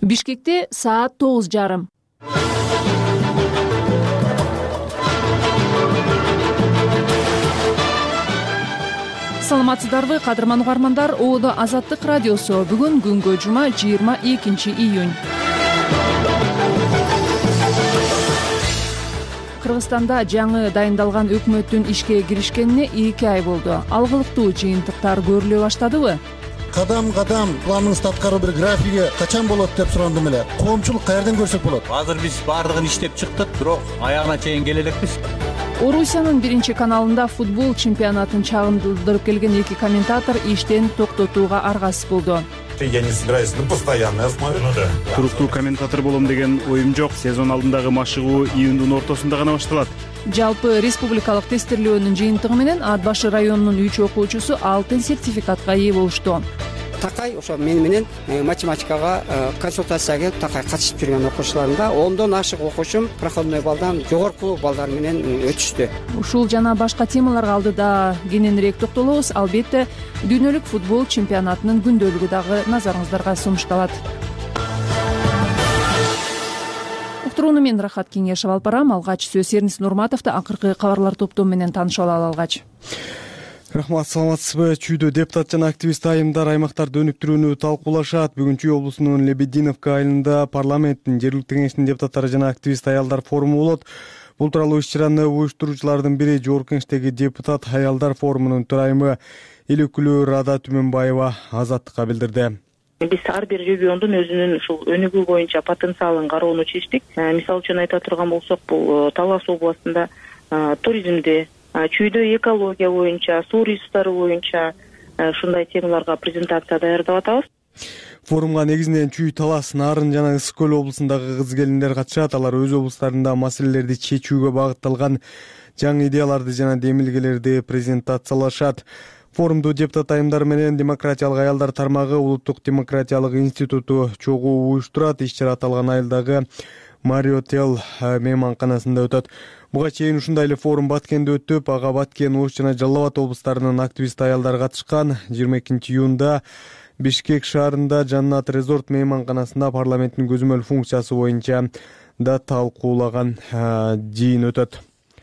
Бишкекте саат 9:30. Саламатсыздарбы, кадырман угармандар. Оодо Азаттык радиосу. Бүгүн күнгө жума 22 июнь. Кыргызстанда жаңы дайындалган өкмөттүн ишке киришкенине 2 ай болду. Алгылыктуу жыйынтыктар көрүлө баштадыбы? Кадам пландын статкаруу бир графиги качан болот деп сурандым эле. Коомчулук каерден көрсөк болот? Азыр биз баардыгын иштеп чыктык, бирок аягына чейин келе элекпиз. Орусиянын биринчи каналында футбол чемпионатын чагындырып келген 2 комментатор иштен токтотууга аргасыз болду. Я не собираюсь на постоянной основе. Туруктуу комментатор болом деген оюм жок. Сезон алдындагы машыгуу июндун ортосунда гана башталат. Жалпы республикалык тестирлөөнүн жыйынтыгы менен Ат башы районунун 3 окуучусу алтын сертификатка ээ болушту. Такай ошо менен математикага консультацияга такай катышып жүргөн окуучуларымда 10дон ашык окуучум проходной баллдан жогорку балдар менен өтүштү. Ушул жана башка темаларга алдыда кененирээк токтолобуз. Албетте, дүйнөлүк футбол чемпионатынын күндөлүгү дагы назарыңыздарга сунушталат. Уктурууну мен Рахат Кеңешев алып барам. Алгач сөз Эрнис Нурматовду акыркы кабарлар топтому менен таанышып алгач. Рахмат, саламатсызбы? Чүйдө депутат жана активист айымдар аймактарды өнүктүрүүнү талкуулашат. Бүгүн Чүй облусунун Лебединовка айылында парламенттин жергиликтүү кеңешинин депутаттары жана активист аялдар форуму болот. Бул тууралуу иш-чараны уюштуруучулардын бири Жогорку Кеңештеги депутат аялдар форумунун төрайымы Элүкүлүү Рада Түмөнбаева Азаттыкка билдирди. Биз ар бир региондун өзүнүн ушул өнүгүү боюнча потенциалын кароону чечтик. Мисалы үчүн айта турган болсок, бул Талас областында туризмди, Чүйдө экология боюнча, суу ресурстары боюнча ушундай темаларга презентация даярдап атабыз. Форумга негизинен Чүй, Талас, Нарын жана Ысык көл облусундагы кыз-келиндер катышат. Алар өз облустарында маселелерди чечүүгө багытталган жаңы идеяларды жана демилгелерди презентациялашат. Форумду депутат айымдар менен Демократиялык аялдар тармагы Улуттук демократиялык институту чогуу уюштурат. Иш-чара аталган айылдагы Мариотел мейманканасында өтөт. Буга чейин ушундай эле форум Баткенде өтүп, ага Баткен, Ош жана Жалал Абад облустарынын активист аялдары катышкан. 22 июнда Бишкек шаарында Жаннат Резорт мейманканасында парламенттин көзөмөл функциясы боюнча да талкуулаган жыйын өтөт.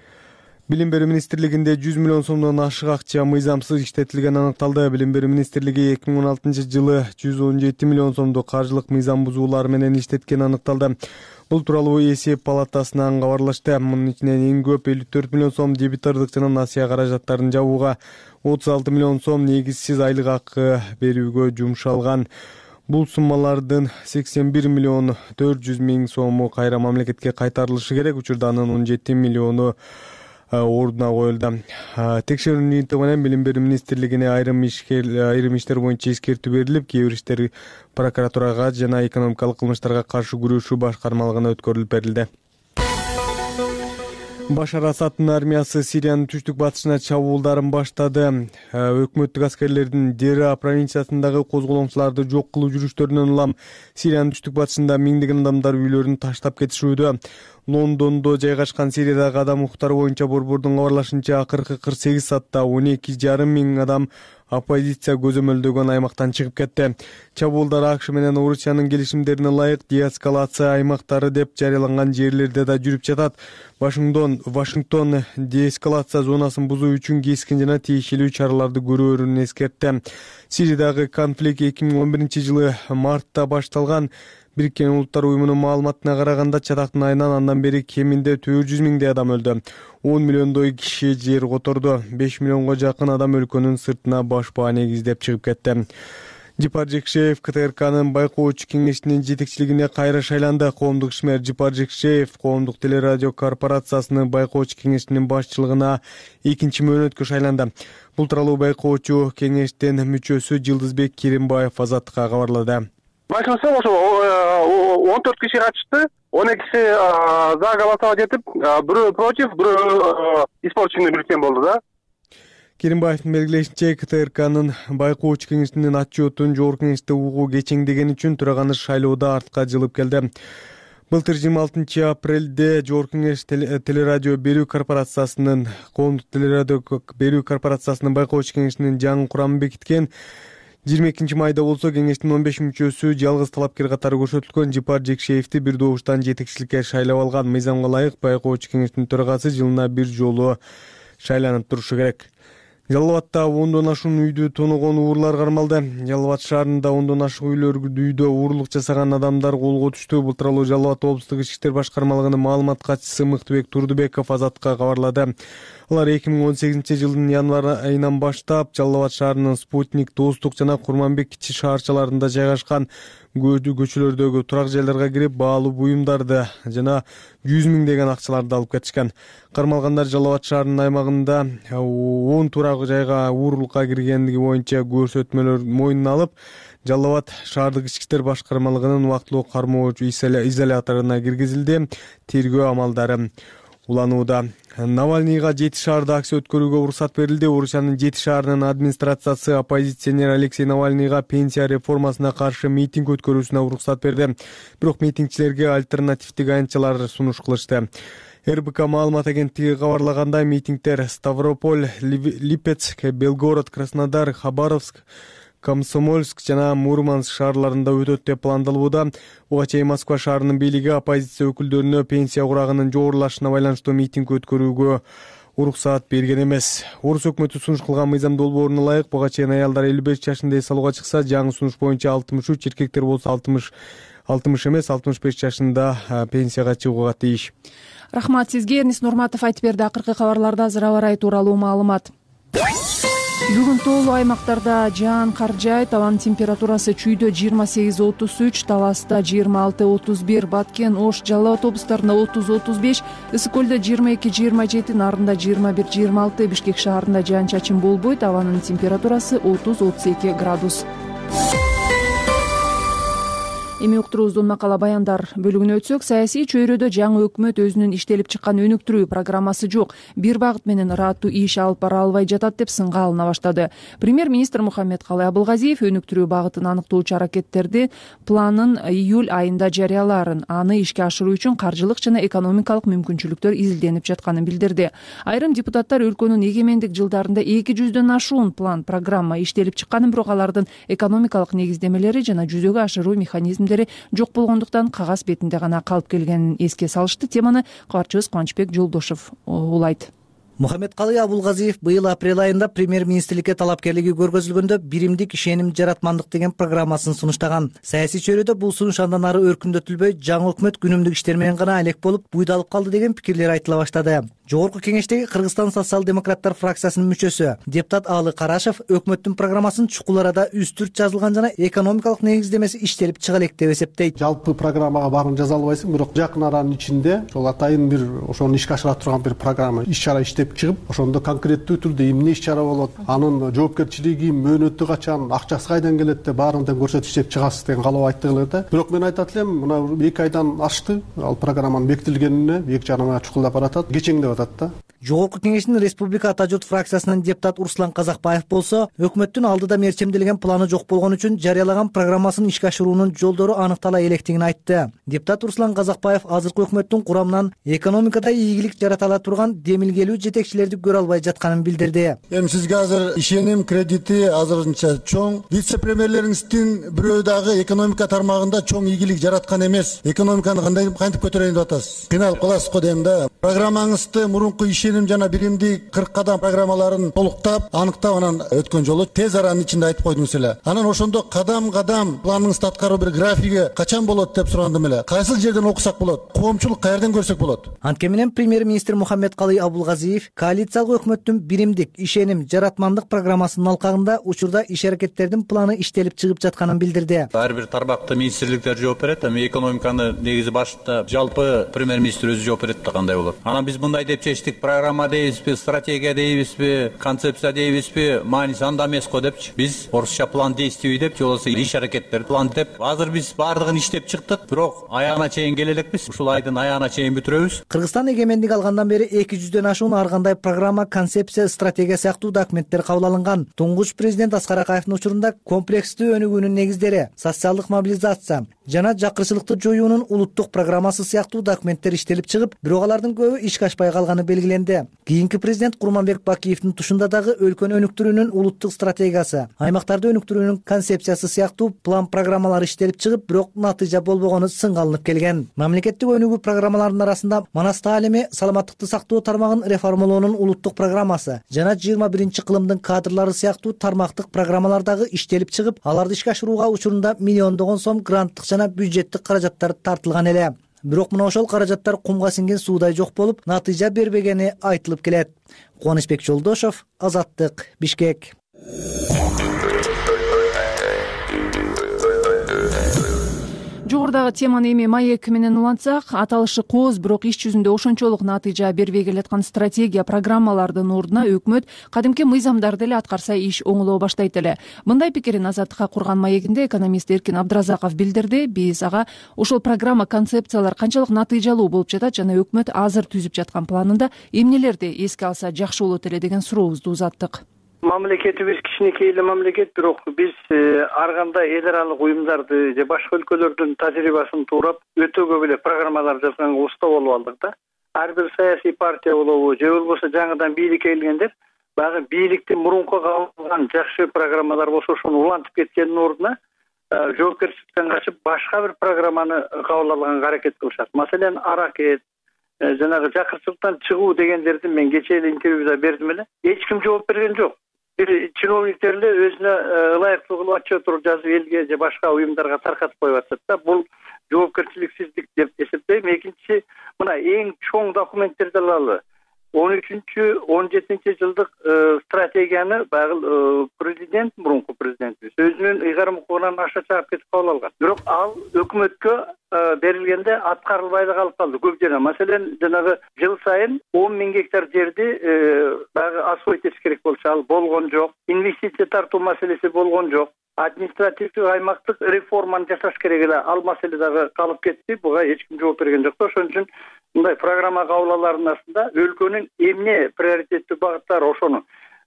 Билим берүү министрлигинде 100 миллион сомдон ашык акча мыйзамсыз иштетилгени аныкталды. Билим берүү министрлиги 2016 жылы 117 миллион сомдук каржылык мыйзам бузуулар менен иштеткени аныкталды. Бул тууралуу эсеп палатасынан кабарлашты. Мунун ичинен эң көп 54 миллион сом дебитордук жана насыя каражаттарын жабууга, 36 миллион сом негизсиз айлык акы берүүгө жумшалган. Бул суммалардын 81 миллион 400 миң сому кайра мамлекетке кайтарылышы керек. Учурда анын 17 миллиону ордуна коюлду. Текшерүүнүн жыйынтыгы менен Билим берүү министрлигине айрым иштер боюнча эскертүү берилип, кээ бир иштер прокуратурага жана экономикалык кылмыштарга каршы күрөшүү башкармалыгына өткөрүлүп берилди. Башар Асаддын армиясы Сириянын түштүк батышына чабуулдарын баштады. Өкмөттүк аскерлердин Дера провинциясындагы козголоңчуларды жок кылуу жүрүштөрүнөн улам Сириянын түштүк батышында миңдеген адамдар үйлөрүн таштап кетишүүдө. Лондондо жайгашкан Сириядагы адам укуктары боюнча борбордун кабарлашынча, акыркы 48 саатта 12,5 миң адам оппозиция көзөмөлдөгөн аймактан чыгып кетти. Чабуулдар АКШ менен Орусиянын келишимдерине ылайык деэскалация аймактары деп жарыяланган жерлерде да жүрүп жатат. Вашингтон деэскалация зонасын бузуу үчүн кескин жана тиешелүү чараларды көрөөрүн эскертти. Сириядагы конфликт 2011 жылы мартта башталган. Бириккен Улуттар уюмунун маалыматына караганда, чатактын айынан андан бери кеминде 400 миңдей адам өлдү. 10 миллиондой киши жер которду. 5 миллионго жакын адам өлкөнүн сыртына баш баа негиздеп чыгып кетти. Жипар Жекшеев КТРКнын байкоочу кеңешинин жетекчилигине кайра шайланды. Коомдук ишмер Жипар Жекшеев Коомдук телерадио корпорациясынын байкоочу кеңешинин башчылыгына 2-чи мөөнөткө шайланды. Бул тууралуу байкоочу кеңештин мүчөсү Жылдызбек Керимбаев Азаттыкка кабарлады. Большинство ошо 14 киши катышты, 12 за голосовать этип, бирөө против, бирөө испорченный бюллетень болду да. Керимбаевдин белгилешинче, КТРКнын байкоочу кеңешинин отчетун Жогорку Кеңеште угуу кечеңдегени үчүн тураганы шайлоодо артка жылып келди. Былтыр 26 апрелде Жогорку Кеңеш телерадио берүү корпорациясынын Коомдук телерадио берүү корпорациясынын байкоочу кеңешинин жаңы курамын бекиткен. 22 майда болсо кеңештин 15 мүчөсү жалгыз талапкер катары көрсөтүлгөн Жипар Жекшеевди бир добуштан жетекчиликке шайлап алган. Мыйзамга ылайык байкоочу кеңештин төрагасы жылына бир жолу шайланып турушу керек. Жалал Абадта 10дон ашуун үйдү тоногон уурлар кармалды. Жалал Абад шаарында 10дон ашык үйлөрдө уурлук жасаган адамдар колго түштү. Былтыр алуу Жалал Абад облустук ички иштер башкармалыгынын маалымат катчысы Мыктыбек Турдубеков Азатка кабарлады. Алар 2018-жылдын январь айынан баштап Жалал Абад шаарынын Спутник, Достук жана Курманбек кичи шаарчаларында жайгашкан көчөлөрдөгү турак жайларга кирип баалуу буюмдарды жана 100 миңдеген акчаларды алып кетишкен. Кармалгандар Жалал Абад шаарынын аймагында 10 турак жайга уурулукка киргендиги боюнча көрсөтмөлөр мойнуна алып, Жалал Абад шаардык ички иштер башкармалыгынын убактылуу кармоочу изоляторуна киргизилди. Тергөө амалдары уланууда. Навальныйга 7 шаарда акция өткөрүүгө уруксат берилди. Орусиянын 7 шаарынын администрациясы оппозиционер Алексей Навальныйга пенсия реформасына каршы митинг өткөрүүсүнө уруксат берди. Бирок митингчилерге альтернативдик аянтчалар сунуш кылышты. РБК маалымат агенттиги кабарлагандай, митингдер Ставрополь, Липецк, Белгород, Краснодар, Хабаровск, Комсомольск жана Мурманск шаарларында өтөт деп пландалууда. Буга чейин Москва шаарынын бийлиги оппозиция өкүлдөрүнө пенсия курагынын жогорулашына байланыштуу митинг өткөрүүгө уруксаат берген эмес. Орус өкмөтү сунуш кылган мыйзам долбооруна ылайык буга чейин аялдар 55 жашында эс алууга чыкса, жаңы сунуш боюнча 63, эркектер болсо 60 эмес 65 жашында пенсияга чыгууга тийиш. Рахмат сизге. Эрнис Нурматов айтып берди. Акыркы кабарларда Азыр аба ырайы тууралуу маалымат. Бүгүн тоолуу аймактарда жаан кар жаайт. Абанын температурасы чүйдө 28-33, Таласта 26-31, Баткен, Ош, Жалал Абад облустарында 30-35, Ысык көлдө 22-27, Нарында 21-26, Бишкек шаарында жаан чачын болбойт. Абанын температурасы 30-32 градус. Эми уктуруубуздун макала баяндар бөлүгүнө өтсөк, саясий чөйрөдө жаңы өкмөт өзүнүн иштелип чыккан өнүктүрүү программасы жок. Бир багыт менен ыраттуу иш алып бара албай жатат деп сынга алына баштады. Премьер-министр Мухаммедкалый Абылгазиев өнүктүрүү багытын аныктоочу аракеттерди планын июль айында жарыялаарын, аны ишке ашыруу үчүн каржылык жана экономикалык мүмкүнчүлүктөр изилденип жатканын билдирди. Айрым депутаттар өлкөнүн эгемендик жылдарында 200дөн ашуун план, программа иштелип чыкканын, бирок алардын экономикалык негиздемелери жана жүзөгө ашыруу механизмдери жок болгондуктан кагаз бетинде гана калып келгенин эске салышты. Теманы кабарчыбыз Кубанычбек Жолдошов улайт. Мухаммедкалый Абылгазиев быйыл апрель айында премьер-министрликке талапкерлиги көргөзүлгөндө биримдик ишеним жаратмандык деген программасын сунуштаган. Саясий чөйрөдө бул сунуш андан ары өркүндөтүлбөй, жаңы өкмөт күнүмдүк иштер менен гана алек болуп, буйдалып калды деген пикирлер айтыла баштады. Жогорку кеңештеги Кыргызстан социал-демократтар фракциясынын мүчөсү депутат Аалы Карашев өкмөттүн программасын чукул арада үстүрт жазылган жана экономикалык негиздемеси иштелип чыга элек деп эсептейт. Жалпы программага баарын жаза албайсың, бирок жакын аранын ичинде ошол атайын бир ошону ишке ашыра турган бир программа, иш-чара иштеп чыгып, ошондо конкреттүү түрдө эмне иш-чара болот, анын жоопкерчилиги, мөөнөтү качан, акчасы кайдан келет деп баарын тең көрсөтүп иштеп чыгасыз деген каалоо айттыгылар да. Бирок мен айтат элем, мына 2 айдан ашты ал программанын бекитилгенине, 2 жарым ай чукулдап баратат, кечеңдеп атат да. Жогорку кеңештин Республика Ата журт фракциясынын депутат Урслан Казакбаев болсо, өкмөттүн алдыда мерчемделген планы жок болгон үчүн жарыялаган программасын ишке ашыруунун жолдору аныктала электигин айтты. Депутат Урслан Казакбаев азыркы өкмөттүн курамынан экономикада ийгилик жарата ала турган демилгелүү жетекчилерди көрө албай жатканын билдирди. Эми сизге азыр ишеним кредити азырынча чоң, вице-премьерлериңиздин бирөө дагы экономика тармагында чоң ийгилик жараткан эмес. Экономиканы кантип көтөрөйүн деп атасыз? Кыйналып каласыз го дейм да. Программаңызды мурунку ишеним жана биримдик 40 кадам программаларын толуктап, аныктап анан өткөн жолу тез аранын ичинде айтып койдуңуз эле. Анан ошондо кадам-кадам планыңызды аткаруу бир графиги качан болот деп сурандым эле. Кайсыл жерден окусак болот? Коомчулук каерден көрсөк болот? Анткени менен премьер-министр Мухаммедкалый Абылгазиев коалициялык өкмөттүн биримдик ишеним жаратмандык программасынын алкагында учурда иш-аракеттердин планы иштелип чыгып жатканын билдирди. Ар бир тармакта министрликтер жооп берет, эми экономиканы негизи башында жалпы премьер-министр өзү жооп берет да кандай болот. Анан биз мындай деп чечтик, программа дейбизби, стратегия дейбизби, концепция дейбизби, мааниси анда эмес го депчи. Биз орусча план действий деп, же болбосо иш-аракеттер план деп. Азыр биз баардыгын иштеп чыктык, бирок аягына чейин келе элекпиз. Ушул айдын аягына чейин бүтүрөбүз. Кыргызстан эгемендик алгандан бери 200дөн ашуун ар кандай программа, концепция, стратегия сыяктуу документтер кабыл алынган. Туңгуч президент Аскар Акаевдин учурунда комплекстүү өнүгүүнүн негиздери, социалдык мобилизация, жана жакырчылыкты жоюунун улуттук программасы сыяктуу документтер иштелип чыгып, бирок алардын көбү ишке ашпай калганы белгиленди. Кийинки президент Курманбек Бакиевдин тушунда дагы өлкөнү өнүктүрүүнүн улуттук стратегиясы, аймактарды өнүктүрүүнүн концепциясы сыяктуу план программалар иштелип чыгып, бирок натыйжа болбогону сынга алынып келген. Мамлекеттик өнүгүү программаларынын арасында Манас таалими, саламаттыкты сактоо тармагын реформалоонун улуттук программасы жана 21 кылымдын кадрлары сыяктуу тармактык программалар дагы иштелип чыгып, аларды ишке ашырууга учурунда миллиондогон сом гранттык жана бюджеттик каражаттар тартылган эле. Бирок мына ошол каражаттар кумга сиңген суудай жок болуп, натыйжа бербегени айтылып келет. Кубанычбек Жолдошов, Азаттык, Бишкек. Жогорудагы теманы эми маек менен улантсак, аталышы кооз, бирок иш жүзүндө ошончолук натыйжа бербей келаткан стратегия программалардын ордуна өкмөт кадимки мыйзамдарды эле аткарса иш оңоло баштайт эле. Мындай пикирин Азаттыкка курган маегинде экономист Эркин Абдыразаков билдирди. Биз ага ошол программа концепциялар канчалык натыйжалуу болуп жатат жана өкмөт азыр түзүп жаткан планында эмнелерди эске алса жакшы болот эле деген сурообузду узаттык. Мамлекетибиз кичинекей эле мамлекет, бирок биз ар кандай эл аралык уюмдарды же башка өлкөлөрдүн тажрыйбасын туурап өтө көп эле программалар жазганга уста болуп алдык да. Ар бир саясий партия болобу же болбосо жаңыдан бийликке келгендер баягы бийликтин мурунку кабыл жакшы программалар болсо ошону улантып кеткендин ордуна жоопкерчиликтен качып башка бир программаны кабыл алганга аракет кылышат. Маселен, аракет, жанагы жакырчылыктан чыгуу дегендерди мен кечээ эле интервьюда бердим эле. Эч ким жооп берген жок. Бир чиновниктер эле өзүнө ылайыктуу кылып отчет жазып элге же башка уюмдарга таркатып коюп атышат да. Бул жоопкерчиликсиздик деп эсептейм. Экинчиси, мына эң чоң документтерди алалы. 13-17 жылдык стратегияны баягы президент, мурунку президентибиз өзүнүн ыйгарым укугунан аша чыгып кетип кабыл алган. Бирок ал өкмөткө берилгенде аткарылбай да калып калды көп жана. Маселен, жанагы жыл сайын 10 000 гектар жерди баягы освоить этиш керек болчу, ал болгон жок. Инвестиция тартуу маселеси болгон жок. Административдик аймактык реформаны жасаш керек эле, ал маселе дагы калып кетти. Буга эч ким жооп берген жок да. Ошон үчүн мындай программа кабыл алуулардын астында өлкөнүн эмне приоритеттүү багыттары ошону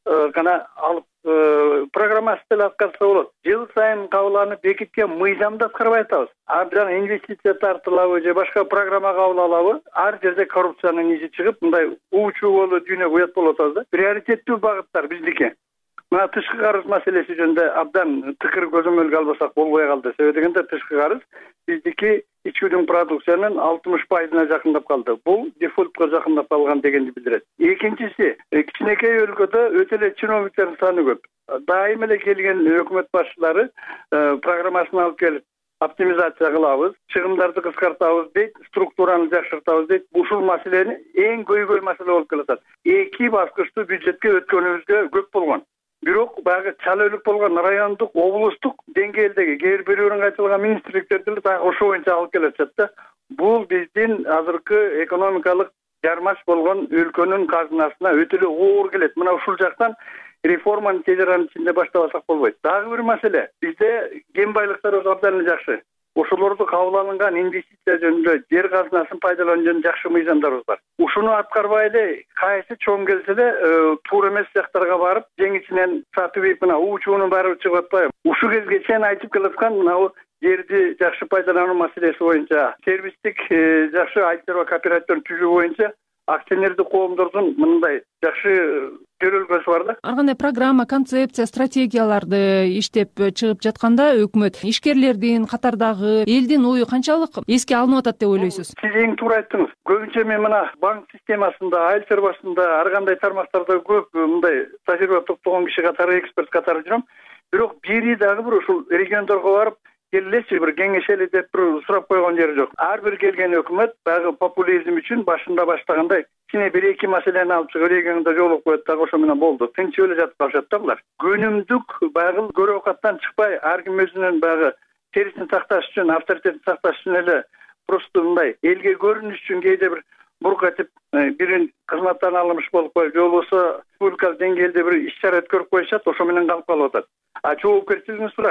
гана алып программасы деле аткарса болот. Жыл сайын кабыл бекиткен мыйзамды аткарбай атабыз. Ар жана инвестиция тартылабы же башка программа кабыл алабы, ар жерде коррупциянын изи чыгып, мындай уучу болуп дүйнөгө уят болуп атабыз да. Приоритеттүү багыттар биздики. Мына тышкы карыз маселеси жөнүндө абдан тыкыр көзөмөлгө албасак болбой калды. Себеби дегенде тышкы карыз биздики ички продукциянын 60%-на жакындап калды. Бул дефолтко жакындап калган дегенди билдирет. Экинчиси, кичинекей өлкөдө өтө эле чиновниктердин саны көп. Дайым эле келген өкмөт башчылары программасын алып келип оптимизация кылабыз, чыгымдарды кыскартабыз дейт, структураны жакшыртабыз дейт. Ушул маселени эң көйгөй маселе болуп келатат. 2 баскычтуу бюджетке өткөнүбүзгө көп болгон. Бирок баягы чала өлүк болгон райондук, облустук деңгээлдеги кээ бир бөлүгүнүн айтылган министрликтерди дагы ошо боюнча алып келатат да. Бул биздин азыркы экономикалык жармаш болгон өлкөнүн казынасына өтө эле оор келет. Мына ушул жактан реформаны тез аранын ичинде баштабасак болбойт. Дагы бир маселе, бизде кен байлыктар абдан эле жакшы. Ошолорду кабыл алынган инвестиция жөнүндө жер казынасын пайдалануу жөнүндө жакшы мыйзамдарыбыз бар. Ушуну аткарбай эле кайсы чоң келсе эле туура эмес жактарга барып, жеңичинен сатып ийип, мына уучунун баары чыгып атпайбы? Ушул кезге чейин айтып келаткан мына жерди жакшы пайдалануу маселеси боюнча, сервистик жакшы айыл кооперативдерин түзүү боюнча акционердик коомдордун мындай жакшы көрөлгөсү бар да. Ар кандай программа, концепция, стратегияларды иштеп чыгып жатканда өкмөт ишкерлердин катардагы элдин ою канчалык эске алынып атат деп ойлойсуз? Сиз эң туура айттыңыз. Көбүнчө мен мына банк системасында, айыл чарбасында, ар кандай тармактарда көп мындай тажрыйба топтогон киши катары, эксперт катары жүрөм. Бирок бири дагы бир ушул региондорго барып келелечи бир кеңешели деп бир сурап койгон жери жок. Ар бир келген өкмөт баягы популизм үчүн башында баштагандай кичине 1-2 маселени алып чыгып региондо жолуп коет дагы ошо менен болду. Тынчып эле жатып калышат да булар. Күнүмдүк баягы көрө окаттан чыкпай, ар ким өзүнүн баягы терисин сакташ үчүн, авторитетин сакташ үчүн эле просто мындай элге көрүнүш үчүн кээде бир бурук этип бирин кызматтан алынмыш болуп коюп, же болбосо республикалык деңгээлде бир иш чара өткөрүп коюшат, ошо менен калып калып атат. А жоопкерчилигин сураш.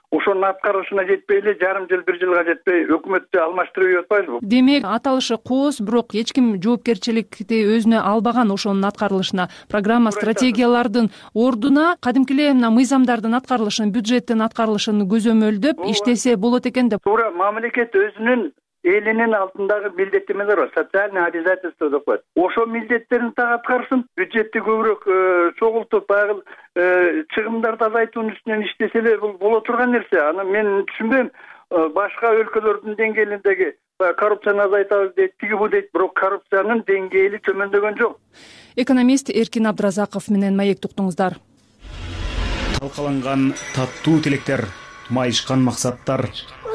ошонун аткарылышына жетпей эле жарым жыл бир жылга жетпей өкмөттү алмаштырып ийип атпайбызбы? Демек аталышы кооз, бирок эч ким жоопкерчиликти өзүнө албаган ошонун аткарылышына. Программа стратегиялардын ордуна кадимки эле мына мыйзамдардын аткарылышын, бюджеттин аткарылышын көзөмөлдөп иштесе болот экен деп. Туура, мамлекет өзүнүн элинин алдындагы милдеттемелер бар, социальный обязательство деп коет. Ошо милдеттерин так аткарсын, бюджетти көбүрөөк чогултуп, баягы чыгымдарды азайтуунун үстүнөн иштесе эле бул боло турган нерсе. Аны мен түшүнбөйм. Башка өлкөлөрдүн деңгээлиндеги коррупцияны азайтабыз дейт, тиги бу дейт, бирок коррупциянын деңгээли төмөндөгөн жок. Экономист Эркин Абдыразаков менен маек туктуңуздар. Талкаланган таттуу тилектер, майышкан максаттар.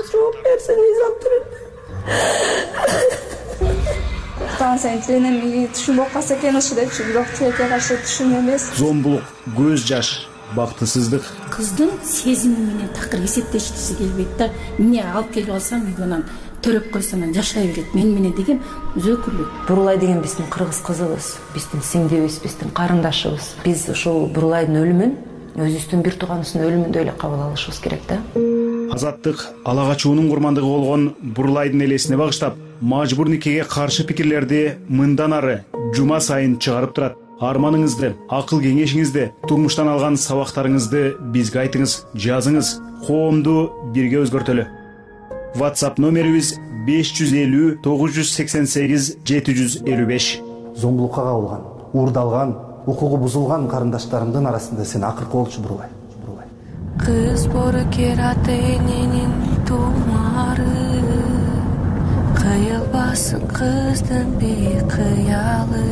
Сен тиленем түшүнбөй калса экен ошо депчи, бирок тилекке каршы түшүн эмес. Зомбулук, көз жаш, бактысыздык. Кыздын сезими менен такыр эсептешкиси келбейт да. Эмне алып келип алсам үйгөнөн төрөп койсом жашай берет. Мен менен деген өзөкүлүк. Бурулай деген биздин кыргыз кызыбыз, биздин сиңдибиз, биздин карындашыбыз. Биз ушул Бурулайдын өлүмүн өзүбүздүн бир тууганыбыздын өлүмүндөй эле кабыл алышыбыз керек да. Азаттык ала качуунун курмандыгы болгон Бурулайдын элесине багыштап, мажбур никеге каршы пикирлерди мындан ары жума сайын чыгарып турат. Арманыңызды, акыл кеңешиңизди, турмуштан алган сабактарыңызды бизге айтыңыз, жазыңыз. Коомду бирге өзгөртөлү. WhatsApp номерибиз 550 988 755. Зомбулукка кабылган, уурдалган, укугу бузулган карындаштарымдын арасында сен акыркы болчу Бурулай. Кыз боркер ата-эненин тумары, кыйылбасын кыздын бекыялы.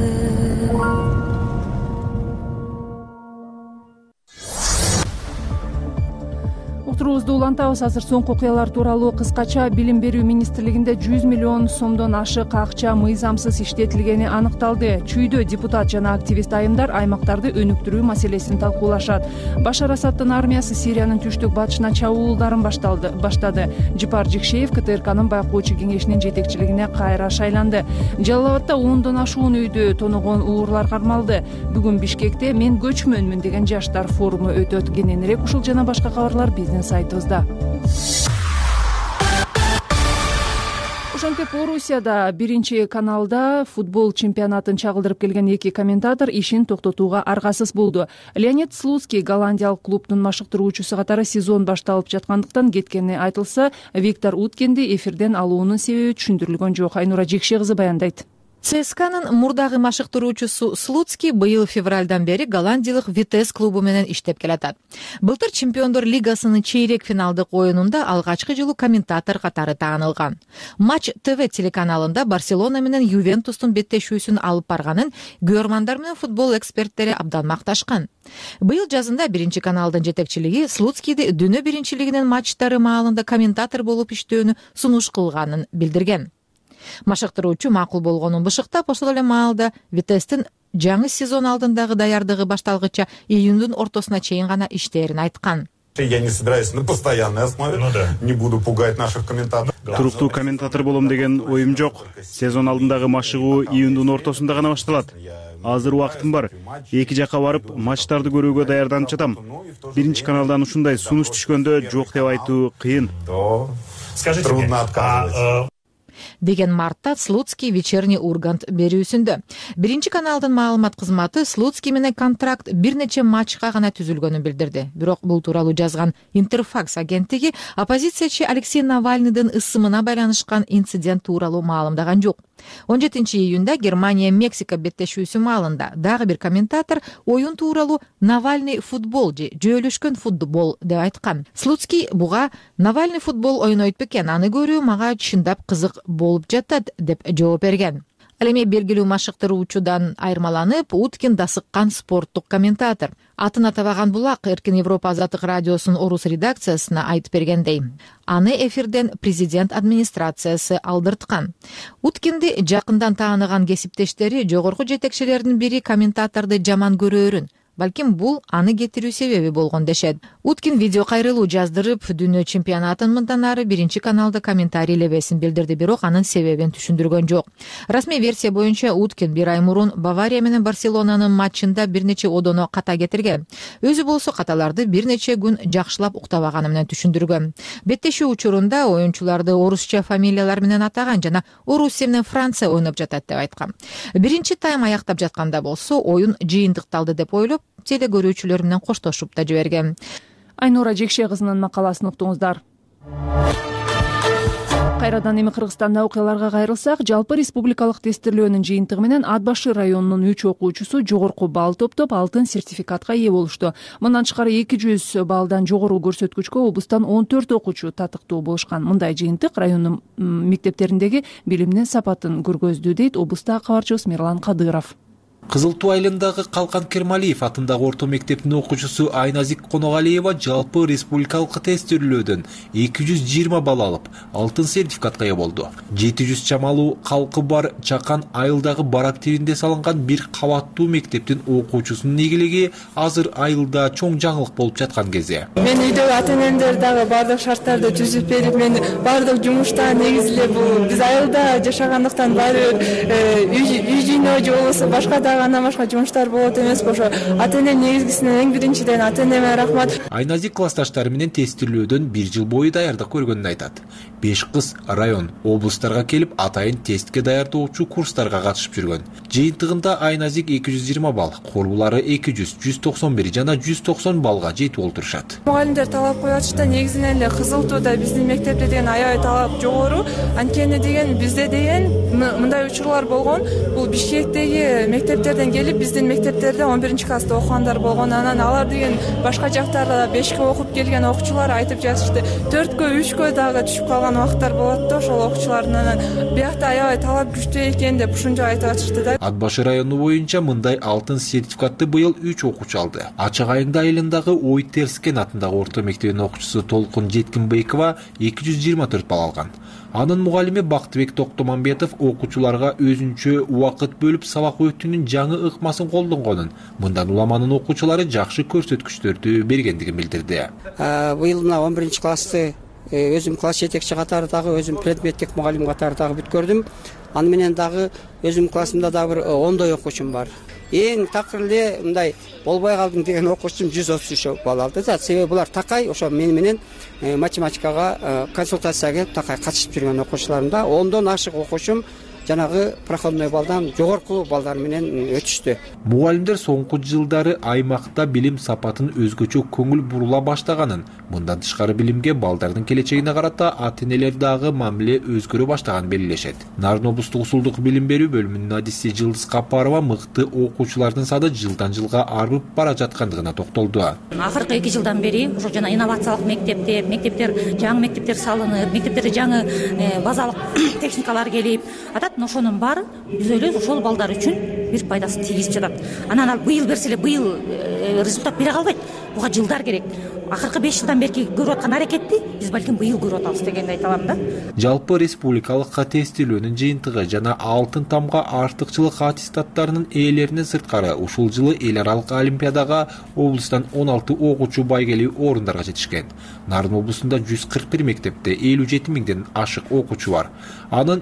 Уктуруубузду улантабыз. Азыр соңку окуялар тууралуу кыскача. Билим берүү министрлигинде 100 миллион сомдон ашык акча мыйзамсыз иштетилгени аныкталды. Чүйдө депутат жана активист айымдар аймактарды өнүктүрүү маселесин талкуулашат. Башар Асаддын армиясы Сириянын түштүк батышына чабуулдарын баштады. Жипар Жикшеев КТРКнын байкоочу кеңешинин жетекчилигине кайра шайланды. Жалал-Абадда 10дон ашуун үйдү тоногон уурлар кармалды. Бүгүн Бишкекте мен көчмөнмүн деген жаштар форуму өтөт. Кененирээк ушул жана башка кабарлар биздин сайтыбызда. Ошентип Орусияда биринчи каналда футбол чемпионатын чагылдырып келген эки комментатор ишин токтотууга аргасыз болду. Леонид Слуцкий голландиялык клубдун машыктыруучусу катары сезон башталып жаткандыктан кеткени айтылса, Виктор Уткинди эфирден алуунун себеби түшүндүрүлгөн жок. Айнура Жекше кызы баяндайт. ЦСКанын мурдагы машыктыруучусу Слуцкий быйыл февралдан бери голландиялык Витес клубу менен иштеп келатат. Былтыр Чемпиондор лигасынын чейрек финалдык оюнунда алгачкы жолу комментатор катары таанылган. Матч ТВ телеканалында Барселона менен Ювентустун беттешүүсүн алып барганын көрмандар менен футбол эксперттери абдан макташкан. Быйыл жазында биринчи каналдын жетекчилиги Слуцкийди дүйнө биринчилигинин матчтары маалында комментатор болуп иштөөнү сунуш кылганын билдирген. Машыктыруучу макул болгонун бышыктап, ошол эле маалда Витестин жаңы сезон алдындагы даярдыгы башталгыча июндун ортосуна чейин гана иштерин айткан. Я не собираюсь на постоянной основе, не буду пугать наших комментаторов. Туруктуу комментатор болом деген оюм жок. Сезон алдындагы машыгуу июндун ортосунда гана башталат. Азыр убактым бар. Эки жака барып, матчтарды көрүүгө даярданып жатам. Биринчи каналдан ушундай сунуш түшкөндө жок деп айтуу кыйын. Трудно отказывать. Деген мартта Слуцкий вечерний Ургант берүүсүндө. Биринчи каналдын маалымат кызматы Слуцкий менен контракт бир нече матчка гана түзүлгөнүн билдирди. Бирок бул тууралуу жазган Интерфакс агенттиги оппозициячы Алексей Навальныйдын ысымына байланышкан инцидент тууралуу маалымдаган жок. 17 июнда Германия-Мексика беттешүүсү маалында дагы бир комментатор оюн тууралуу Навальный футбол же жөөлөшкөн футбол деп айткан. Слуцкий буга Навальный футбол ойнойт бекен, аны көрүү мага чындап кызык болуп жатат деп жооп берген. Ал эми белгилүү машыктыруучудан айырмаланып, Уткин дасыккан спорттук комментатор. Атын атабаган булак Эркин Европа Азаттык радиосунун орус редакциясына айтып бергендей. Аны эфирден президент администрациясы алдырткан. Уткинди жакындан тааныган кесиптештери жогорку жетекчилердин бири комментаторду жаман көрөөрүн, балким бул аны кетирүү себеби болгон дешет. Уткин видео кайрылуу жаздырып, дүйнө чемпионатын мындан ары биринчи каналда комментарий лебесин билдирди, бирок анын себебин түшүндүргөн жок. Расмий версия боюнча Уткин бир ай мурун Бавария менен Барселонанын матчында бир нече одоно ката кетирген. Өзү болсо каталарды бир нече күн жакшылап уктабаганы менен түшүндүргөн. Беттешүү учурунда оюнчуларды орусча фамилиялар менен атаган жана Орусия менен Франция ойноп жатат деп айткан. Биринчи тайм аяктап жатканда болсо оюн жыйынтыкталды деп ойлоп, теле көрүүчүлөр менен коштошуп да жиберген. Айнура Жекше кызынын макаласын уктуңуздар. Кайрадан эми Кыргызстанда окуяларга кайрылсак, жалпы республикалык тестирлөөнүн жыйынтыгы менен Ат башы районунун 3 окуучусу жогорку балл топтоп, алтын сертификатка ээ болушту. Мындан тышкары 200 баллдан жогору көрсөткүчкө облустан 14 окуучу татыктуу болушкан. Мындай жыйынтык райондун мектептериндеги билимдин сапатын көргөздү, дейт облустагы кабарчыбыз Мирлан Кадыров. Кызыл Туу айылындагы Калкан Кермалиев атындагы орто мектептин окуучусу Айназик Коногалиева жалпы республикалык тестирлөөдөн 220 балл алып, алтын сертификатка ээ болду. 700 чамалуу калкы бар Чакан айылдагы барак тибинде салынган бир кабаттуу мектептин окуучусунун ийгилиги азыр айылда чоң жаңылык болуп жаткан кезде. Мен үйдөгү ата-энемдер дагы бардык шарттарды түзүп берип, мен бардык жумушта негизиле бул биз айылда жашагандыктан баары үй жүйнөө же болбосо башка андан башка жумуштар болот эмеспи, ошо ата-энем негизгисинен эң биринчиден ата-энеме рахмат. Айназик классташтары менен тестирлөөдөн 1 жыл бою даярдык көргөнүн айтат. 5 кыз район, облустарга келип атайын тестке даярдоочу курстарга катышып жүргөн. Жыйынтыгында Айназик 220 балл, корбулары 200, 191 жана 190 баллга жетип олтурушат. Мугалимдер талап коюп атышты, негизинен эле Кызыл Тууда биздин мектепте деген аябай талап жогору. Анткени деген бизде деген мындай учурлар болгон. Бул Бишкектеги мектептерден келип биздин мектептерде 11-класста окугандар болгон. Анан алар деген башка жактарда 5 окуп келген окуучулар айтып жатышты. 4кө, 3кө дагы түшүп калган убакыттар болот да, ошол окуучулардын анан биякта аябай талап күчтүү экен деп ушунча айтып атышты да. Ат башы району боюнча мындай алтын сертификатты быйыл 3 окуучу алды. Ачык айылда айылындагы Ойтерскен атындагы орто мектебинин окуучусу Толкун Жеткинбекова 224 балл алган. Анын мугалими Бактыбек Токтомамбетов окуучуларга өзүнчө убакыт бөлүп сабак өтүүнүн жаңы ыкмасын колдонгонун, мындан уламанын окуучулары жакшы көрсөткүчтөрдү бергендигин билдирди. Быйыл мына 11-классты өзүм класс жетекчи катарындагы, өзүм предметтик мугалим катарындагы бүткөрдүм. Аны менен дагы өзүм классымда дагы бир 10 окуучум бар. Эң такыр мындай болбой калдым деген окуучум 133 балл алды. Себеби булар такай, ошо менен математикага консультацияга келип такай катышып жүргөн окуучуларымда 10дон ашык окуучум жанагы проходной балдан жогорку балдар менен өтүштү. Мугалимдер соңку жылдары аймакта билим сапатын өзгөчө көңүл бурула баштаганын, мындан тышкары билимге балдардын келечегине карата ата-энелер дагы мамиле өзгөрө баштаганын белгилешет. Нарын облустук усулдук билим берүү бөлүмүнүн адиси Жылдыз Капарова мыкты окуучулардын саны жылдан жылга арып бара жаткандыгына токтолду. Акыркы 2 жылдан бери ошо жана инновациялык мектептер, жаңы мектептер салынып, мектептерде жаңы базалык техникалар келип атат. Ошонун баары биз ойлойбуз ошол балдар үчүн бир пайдасын тийгизип жатат. Анан ал быйыл берсе эле быйыл результат бере калбайт. Буга жылдар керек. Акыркы 5 жылдан бери көрүп аткан аракетти биз балким быйыл көрүп атабыз дегенди айта алам да. Жалпы республикалык тестирлөөнүн жыйынтыгы жана алтын тамга артыкчылык аттестаттарынын ээлеринен сырткары ушул жылы эл аралык олимпиадага облустан 16 окуучу байгелүү орундарга жетишкен. Нарын облусунда 141 мектепте 57.000ден ашык окуучу бар. Анын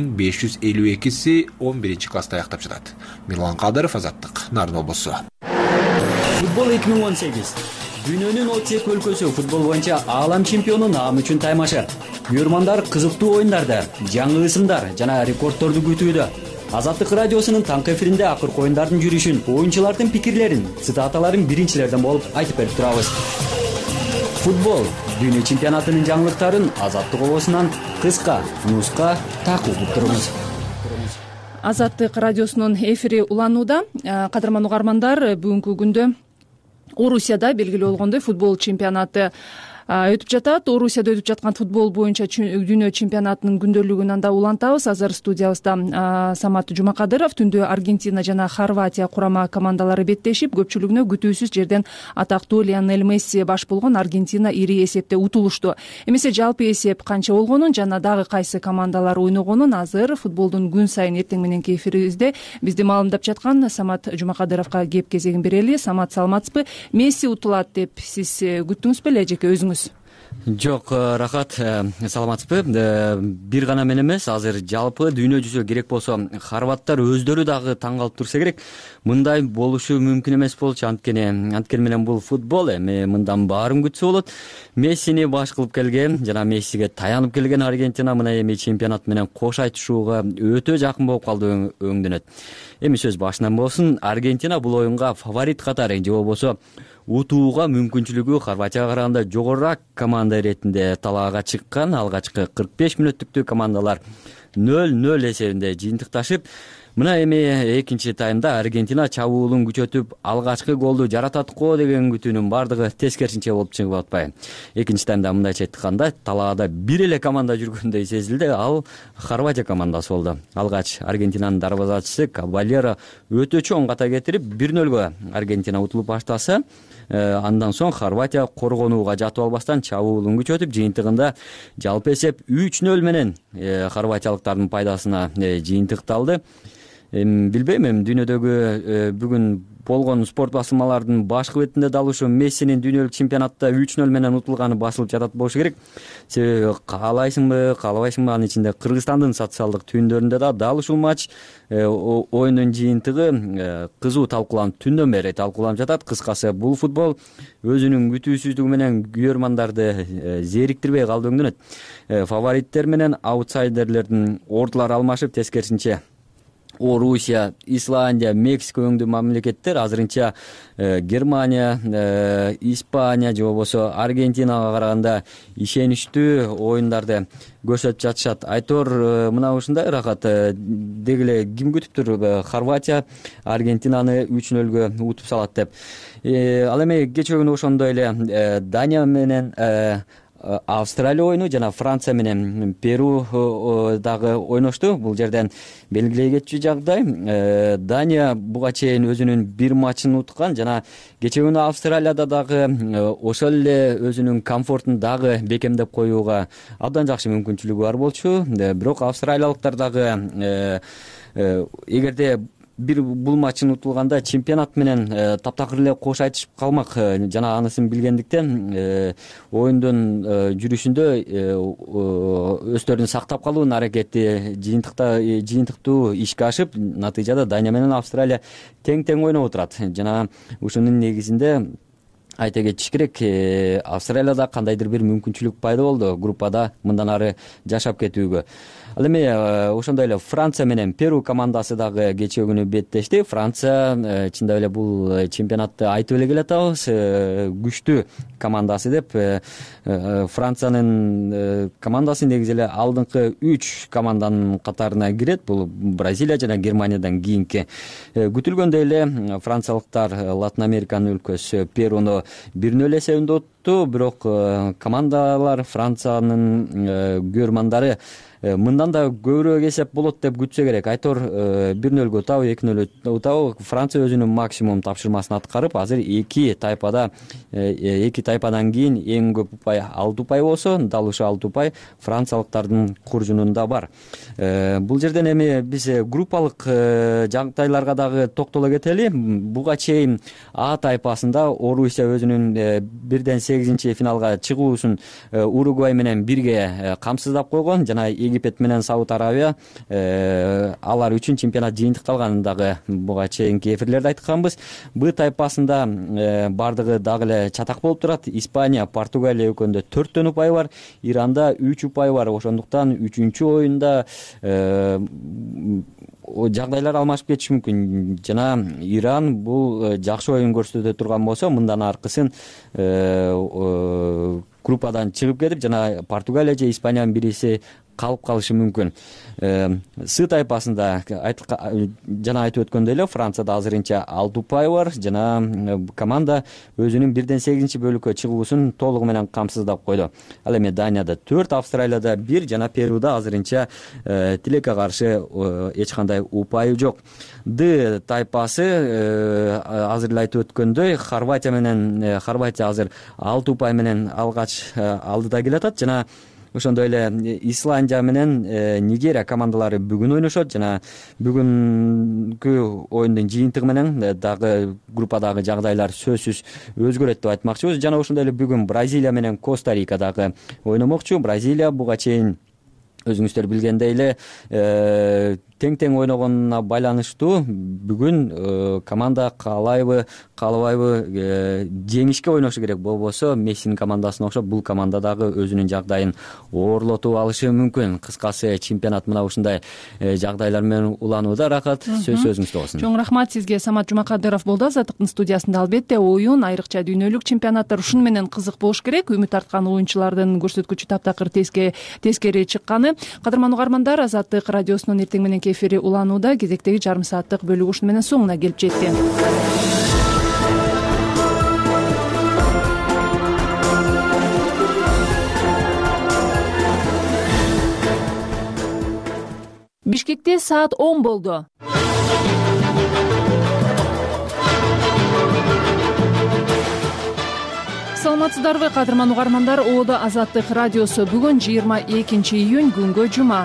3552си 11-класста аяктап жатат. Мирлан Кадыров, Азаттык, Нарын облусу. Футбол 2018. Дүйнөнүн 32 өлкөсү футбол боюнча аалам чемпиону наамы үчүн таймашы. Күйөрмандар кызыктуу оюндарда, жаңы ысымдар жана рекордторду күтүүдө. Азаттык радиосунун таңкы эфиринде акыркы оюндардын жүрүшүн, оюнчулардын пикирлерин, цитаталарын биринчилерден болуп айтып берип турабыз. Футбол дүйнө чемпионатынын жаңылыктарын Азаттык обосунан кыска, нуска такып туруңуз. Азаттык радиосунун эфири уланууда. Кадырман угармандар, бүгүнкү күндө Орусияда белгилүү болгондой футбол чемпионаты өтүп жатат. Орусияда өтүп жаткан футбол боюнча дүйнө чемпионатынын күндөлүгүн анда улантабыз. Азыр студиябызда Самат Жумакадыров. Түндө Аргентина жана Хорватия курама командалары беттешип, көпчүлүгүнө күтүүсүз жерден атактуу Лионель Месси баш болгон Аргентина ири эсепте утулушту. Эмесе жалпы эсеп канча болгонун жана дагы кайсы командалар ойногонун азыр футболдун күн сайын эртең мененки эфирибизде бизди маалымдап жаткан Самат Жумакадыровго кеп кезегин берели. Самат, саламатсызбы? Месси утулат деп сиз күттүңүз беле эжеке өзүңүз? Жок, рахат, саламатсызбы? Бир гана мен эмес, азыр жалпы дүйнө жүзүгө керек болсо хорваттар өздөрү дагы таң калып турса керек. Мындай болушу мүмкүн эмес болчу, анткени менен бул футбол, эми мындан баарын күтсө болот. Мессини баш кылып келген жана Мессиге таянып келген Аргентина мына эми чемпионат менен кош айтышууга өтө жакын болуп калды өңдөнөт. Эми сөз башынан болсун, Аргентина бул оюнга фаворит катары же болбосо утууга мүмкүнчүлүгү Хорватияга караганда жогорураак команда иретинде талаага чыккан. Алгачкы 45 мүнөттүктүү командалар 0-0 эсебинде жыйынтыкташып, мына эми экинчи таймда Аргентина чабуулун күчөтүп алгачкы голду жаратат го деген күтүүнүн бардыгы тескерисинче болуп чыгып атпайбы. Экинчи таймда мындайча айтканда талаада бир эле команда жүргөндөй сезилди, ал Хорватия командасы болду. Алгач Аргентинанын дарбазачысы Кабальеро өтө чоң ката кетирип 1-0 Аргентина утулуп баштаса, андан соң Хорватия коргонууга жатып албастан чабуулун күчөтүп, жыйынтыгында жалпы эсеп 3-0 менен хорватиялыктардын пайдасына жыйынтыкталды. Билбейм, эми дүйнөдөгү бүгүн болгон спорт басылмалардын башкы бетинде дал ушу Мессинин дүйнөлүк чемпионатта 3-0 менен утулганы басылып жатат болушу керек. Себеби каалайсыңбы, каалабайсыңбы, анын ичинде Кыргызстандын социалдык түйүндөрүндө да дал ушул матч оюндун жыйынтыгы кызуу талкууланып, түндөн бери талкууланып жатат. Кыскасы, бул футбол өзүнүн күтүүсүздүгү менен күйөрмандарды зериктирбей калды өңдөнөт. Фавориттер менен аутсайдерлердин ордулары алмашып, тескерисинче Орусия, Исландия, Мексика өңдүү мамлекеттер азырынча Германия, Испания же болбосо Аргентинага караганда ишеничтүү оюндарды көрсөтүп жатышат. Айтор мына ушундай, рахат, дегеле ким күтүптүр Хорватия Аргентинаны 3-0 утуп салат деп. Ал эми кечээ күнү ошондой эле Дания менен Австралия ойну жана Франция менен Перу дагы ойношту. Бул жерден белгилей кетчү жагдай, Дания буга чейин өзүнүн бир матчын уткан жана кечээ күнү Австралияда дагы ошол эле өзүнүн комфортун дагы бекемдеп коюуга абдан жакшы мүмкүнчүлүгү бар болчу. Бирок австралиялыктар дагы эгерде бул матчын утулганда чемпионат менен таптакыр эле кош айтышып калмак жана анысын билгендиктен оюндун жүрүшүндө өздөрүн сактап калуунун аракети жыйынтыктуу ишке ашып, натыйжада Дания менен Австралия тең ойноп отурат. Жана ушунун негизинде айта кетиш керек, Австралияда кандайдыр бир мүмкүнчүлүк пайда болду группада мындан ары жашап кетүүгө. Ал эми ошондой эле Франция менен Перу командасы дагы кечээ күнү беттешти. Франция чындап эле бул чемпионатты айтып эле келатабыз, күчтүү командасы деп. Франциянын командасы негизи эле алдыңкы 3 команданын катарына кирет. Бул Бразилия жана Германиядан кийинки. Күтүлгөндөй эле франциялыктар Латын Американын өлкөсү Перуну 1-0 эсебинде утту, бирок командалар Франциянын күйөрмандары мындан да көбүрөөк эсеп болот деп күтсө керек. Айтор 1-0 утабы, 2-0 утабы, Франция өзүнүн максимум тапшырмасын аткарып, азыр эки тайпадан кийин эң көп упай 6 упай болсо, дал ушул 6 упай франциялыктардын куржунунда бар. Бул жерден эми биз группалык жагдайларга дагы токтоло кетели. Буга чейин А тайпасында Орусия өзүнүн 1-8 финалга чыгуусун Уругвай менен бирге камсыздап койгон жана Египет менен Сауд Арабия алар үчүн чемпионат жыйынтыкталганын дагы буга чейинки эфирлерде айтканбыз. Б тайпасында бардыгы дагы эле чатак болуп турат. Испания, Португалия экөөндө 4 упай бар, Иранда 3 упай бар. Ошондуктан 3-чү оюнда жагдайлар алмашып кетиши мүмкүн. Жана Иран бул жакшы оюн көрсөтө турган болсо, мындан аркысын группадан чыгып кетип, жана Португалия же Испаниянын бириси калып калышы мүмкүн. С тайпасында жана айтып өткөндөй эле Францияда азырынча 6 упай бар жана команда өзүнүн 1/8 бөлүккө чыгуусун толугу менен камсыздап койду. Ал эми Данияда 4, Австралияда 1 жана Перуда азырынча тилекке каршы эч кандай упайы жок. Д тайпасы азыр эле айтып өткөндөй Хорватия азыр 6 упай менен алгач алдыда келатат жана ошондой эле Исландия менен Нигерия командалары бүгүн ойношот жана бүгүнкү оюндун жыйынтыгы менен дагы группадагы жагдайлар сөзсүз өзгөрөт деп айтмакчыбыз. Жана ошондой эле бүгүн Бразилия менен Коста-Рика дагы ойномокчу. Бразилия буга чейин өзүңүздөр билгендей эле тең ойногонуна байланыштуу бүгүн команда каалайбы каалабайбы жеңишке ойношу керек. Болбосо Мессинин командасына окшоп бул команда дагы өзүнүн жагдайын оорлотуп алышы мүмкүн. Кыскасы чемпионат мына ушундай жагдайлар менен уланууда. Рахат, сөз өзүңүздө болсун. Чоң рахмат сизге. Самат Жумакадыров болду Азаттыктын студиясында. Албетте оюн, айрыкча дүйнөлүк чемпионаттар ушуну менен кызык болуш керек. Үмүт арткан оюнчулардын көрсөткүчү таптакыр тескери чыкканы. Кадырман угармандар, Азаттык радиосунун эртең мененки эфири уланууда. Кезектеги жарым сааттык бөлүк ушуну менен соңуна келип жетти. Бишкекте саат 10 болду. Саламатсыздарбы кадырман угармандар, Оодо Азаттык радиосу. Бүгүн 22 июнь, күнгө жума.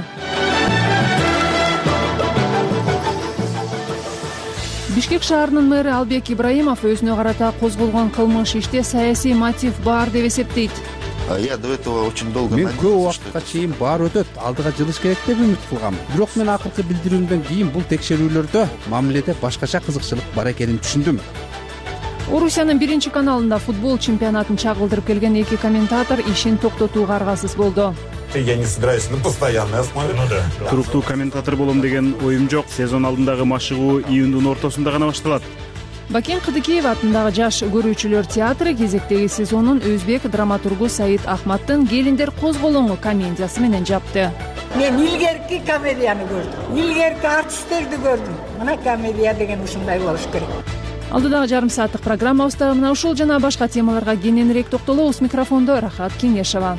Бишкек шаарынын мэрі Албек Ибраимов өзүнө карата козголгон кылмыш иште саясий мотив бар деп эсептейт. Я до этого очень долго надеялся. Мен көп убакытка чейин баар өтөт, алдыга жылыш керек деп үмүт кылгам. Бирок мен акыркы билдирүүмдөн кийин бул текшерүүлөрдө мамиледе башкача кызыкчылык бар экенин түшүндүм. Орусиянын 1 каналында футбол чемпионатын чагылдырып келген эки комментатор ишин токтотууга аргасыз болду. Я не собираюсь на постоянной основе. Туруктуу комментатор болом деген оюм жок. Сезон алдындагы машыгуу июндун ортосунда гана башталат. Бакен Кыдыкеев атындагы жаш көрүүчүлөр театры кезектеги сезонун өзбек драматургу Саид Ахматтын Келиндер козголоңу комедиясы менен жапты. Мен илгерки комедияны көрдүм. Илгерки артисттерди көрдүм. Мына комедия деген ушундай болуш керек. Алдыдагы жарым сааттык программабызда мына ушул жана башка темаларга кененирээк токтолобуз. Микрофондо Рахат Кеңешова.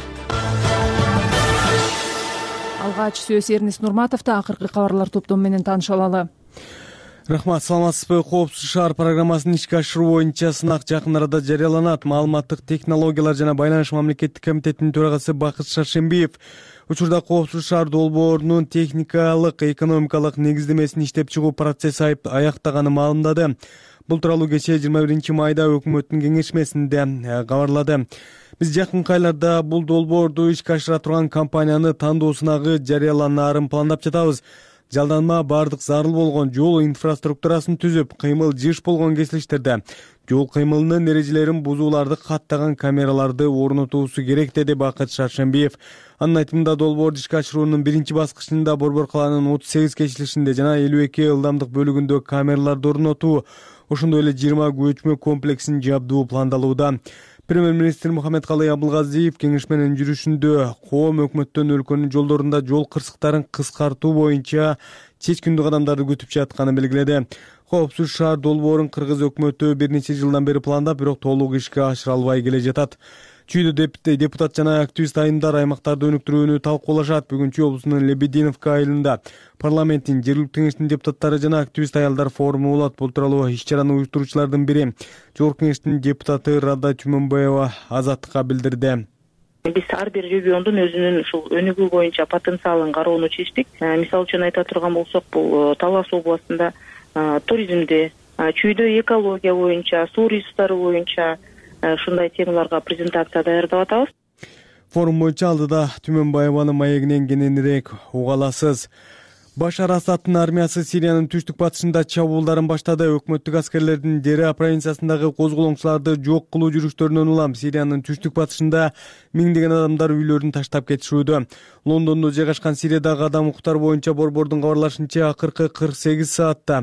Алгач сөз Эрнис Нурматовдо. Акыркы кабарлар топтому менен тааныша алалы. Рахмат, саламатсызбы? Коопсуз шаар программасын ишке ашыруу боюнча сынак жакын арада жарыяланат. Маалыматтык технологиялар жана байланыш мамлекеттик комитетинин төрагасы Бакыт Шаршембиев учурда коопсуз шаар долбоорунун техникалык, экономикалык негиздемесин иштеп чыгуу процесси аяктаганын маалымдады. Бул тууралуу кечээ 21 майда өкмөттүн кеңешмесинде кабарлады. Биз жакынкы айларда бул долбоорду ишке ашыра турган компаниянын тандоо сынагы жарыяланаарын пландап жатабыз. Жалданма бардык зарыл болгон жол инфраструктурасын түзүп, кыймыл жыш болгон кесилиштерде жол кыймылынын эрежелерин бузууларды каттаган камераларды орнотуусу керек, деди Бакыт Шаршембиев. Анын айтымында долбоорду ишке ашыруунун биринчи баскычында Борбор калаанын 38 кечилишинде жана 52 ылдамдык бөлүгүндө камераларды орнотуу, ошондой эле 20 көчмө комплексин жабдуу пландалууда. Премьер-министр Мухаммедкалый Абылгазиев кеңешменин жүрүшүндө коом өкмөттөн өлкөнүн жолдорунда жол кырсыктарын кыскартуу боюнча чечкиндүү кадамдарды күтүп жатканын белгиледи. Коопсуз шаар долбоорун кыргыз өкмөтү бир нече жылдан бери пландап, бирок толук ишке ашыра албай келе жатат. Чүйдө депутат жана активист айымдар аймактарды өнүктүрүүнү талкуулашат. Бүгүн Чүй облусунун Лебединовка айылында парламенттин жергиликтүү кеңештин депутаттары жана активист аялдар форуму болот. Бул тууралуу иш-чараны уюштуруучулардын бири Жогорку кеңештин депутаты Рада Тюмөнбаева Азаттыкка билдирди. Биз ар бир региондун өзүнүн ушул өнүгүү боюнча потенциалын кароону чечтик. Мисалы үчүн айта турган болсок, бул Талас областында туризмди, Чүйдө экология боюнча, суу ресурстары боюнча ушундай темаларга презентация даярдап атабыз. Форум боюнча алдыда Түмөнбаеванын маегинен кененирээк уга аласыз. Башар Асадтын армиясы Сириянын түштүк батышында чабуулдарын баштады. Өкмөттүк аскерлердин Дереа провинциясындагы козголоңчуларды жок кылуу жүрүштөрүнөн улам Сириянын түштүк батышында миңдеген адамдар үйлөрүн таштап кетишүүдө. Лондондо жайгашкан Сириядагы адам укуктары боюнча борбордун кабарлашынча акыркы 48 саатта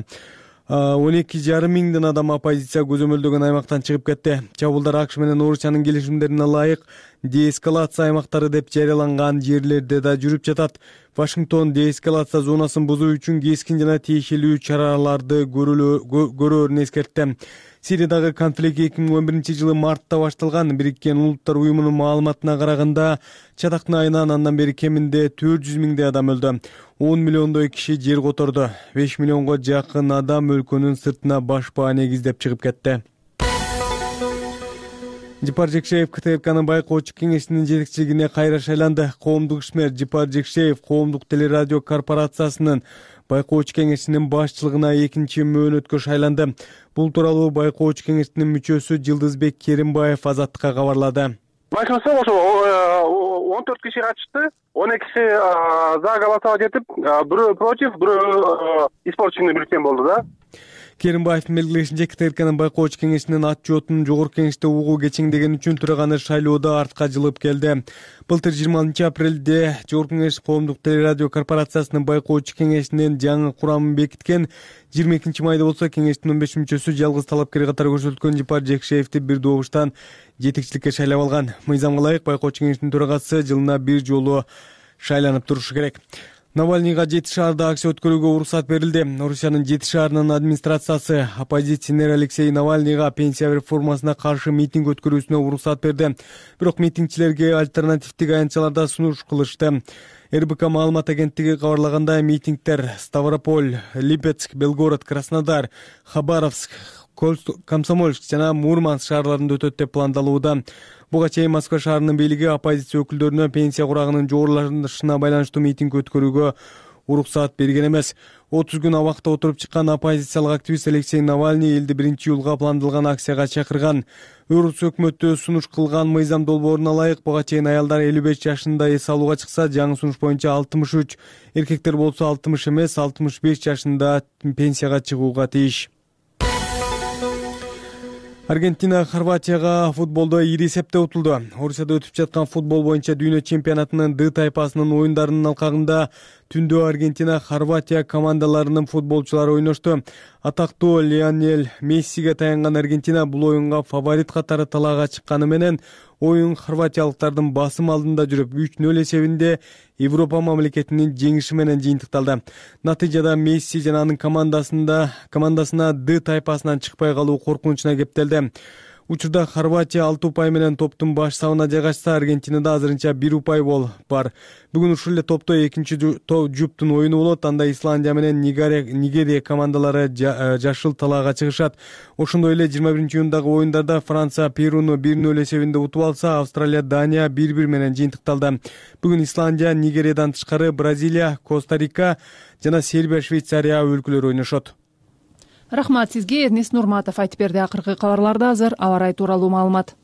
12,5 миңден адам оппозиция көзөмөлдөгөн аймактан чыгып кетти. Чабуулдар АКШ менен Орусиянын келишимдерине ылайык деэскалация аймактары деп жарыяланган жерлерде да жүрүп жатат. Вашингтон деэскалация зонасын бузуу үчүн кескин жана тиешелүү чараларды көрөөрүн эскертти. Сириядагы конфликт 2011-жылы мартта башталган. Бириккен Улуттар уюмунун маалыматына караганда, чатактын айынан андан бери кеминде 400 миңдей адам өлдү. 10 миллиондой киши жер которду. 5 миллионго жакын адам өлкөнүн сыртына башпаа негиздеп чыгып кетти. Жипар Жекшеев КТРКнын байкоочу кеңешинин жетекчилигине кайра шайланды. Коомдук ишмер Жипар Жекшеев Коомдук телерадио корпорациясынын байкоочу кеңешинин башчылыгына 2-мөөнөткө шайланды. Бул тууралуу байкоочу кеңешинин мүчөсү Жылдызбек Керимбаев Азаттыкка кабарлады. Байкоосо ошо 14 киши катышты, 12 за голосовать этип, бирөө против, бирөө испорченный бюллетень болду да. Керимбаевдин белгилешинче, КТРКнын байкоочу кеңешинин ат жоотун жогорку кеңеште угуу кечеңдеген үчүн турганы шайлоодо артка жылып келди. Былтыр 20 апрелде жогорку кеңеш Коомдук телерадио корпорациясынын байкоочу кеңешинин жаңы курамын бекиткен. 22 майда болсо кеңештин 15 мүчөсү жалгыз талапкер катары көрсөтүлгөн Жипар Жекшеевди бир добуштан жетекчиликке шайлап алган. Мыйзамга ылайык байкоочу кеңештин төрагасы жылына бир жолу шайланып турушу керек. Навальныйга 7 шаарда акция өткөрүүгө уруксат берилди. Орусиянын 7 шаарынын администрациясы оппозиционер Алексей Навальныйга пенсия реформасына каршы митинг өткөрүүсүнө уруксат берди. Бирок митингчилерге альтернативдик аянтчаларда сунуш кылышты. РБК маалымат агенттиги кабарлагандай, митингдер Ставрополь, Липецк, Белгород, Краснодар, Хабаровск, Комсомольск жана Мурманск шаарларында өтөт деп пландалууда. Буга чейин Москва шаарынын бийлиги оппозиция өкүлдөрүнө пенсия курагынын жогорулашына байланыштуу митинг өткөрүүгө уруксат берген эмес. 30 күн абакта отуруп чыккан оппозициялык активист Алексей Навальный элди 1-июлга пландалган акцияга чакырган. Орус өкмөтү сунуш кылган мыйзам долбооруна ылайык буга чейин аялдар 55 жашында эс алууга чыкса, жаңы сунуш боюнча 63, эркектер болсо 60 эмес, 65 жашында пенсияга чыгууга тийиш. Аргентина Хорватияга футболдо ири эсепте утулду. Орусияда өтүп жаткан футбол боюнча дүйнө чемпионатынын Д тайпасынын оюндарынын алкагында түндө Аргентина Хорватия командаларынын футболчулары ойношту. Атактуу Лионель Мессиге таянган Аргентина бул оюнга фаворит катары талаага чыкканы менен оюн хорватиялыктардын басым алдында жүрүп 3-0 эсебинде Европа мамлекетинин жеңиши менен жыйынтыкталды. Натыйжада Месси жана анын командасына Д тайпасынан чыкпай калуу коркунучуна кептелди. Учурда Хорватия 6 упай менен топтун баш сабына жайгашса, Аргентинада азырынча 1 упай бар. Бүгүн ушул эле топто экинчи жуптун оюну болот. Анда Исландия менен Нигерия командалары жашыл талаага чыгышат. Ошондой эле 21-июндагы оюндарда Франция Перуну 1-0 эсебинде утуп алса, Австралия Дания 1-1 менен жыйынтыкталды. Бүгүн Исландия, Нигериядан тышкары Бразилия, Коста-Рика жана Сербия, Швейцария өлкөлөрү ойношот. Рахмат сизге. Эрнест Нурматов айтып берди. Акыркы кабарларда азыр аба ырайы тууралуу маалымат.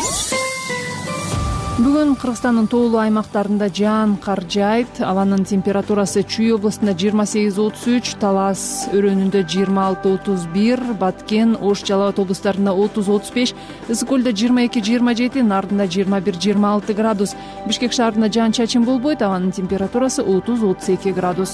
Бүгүн Кыргызстандын тоолуу аймактарында жаан кар жаайт. Абанын температурасы Чүй областында 28-33, Талас өрөөнүндө 26-31, Баткен, Ош, Жалал Абад областарында 30-35, Ысык көлдө 22-27, Нардында 21-26 градус. Бишкек шаарында жаан чачын болбойт. Абанын температурасы 30-32 градус.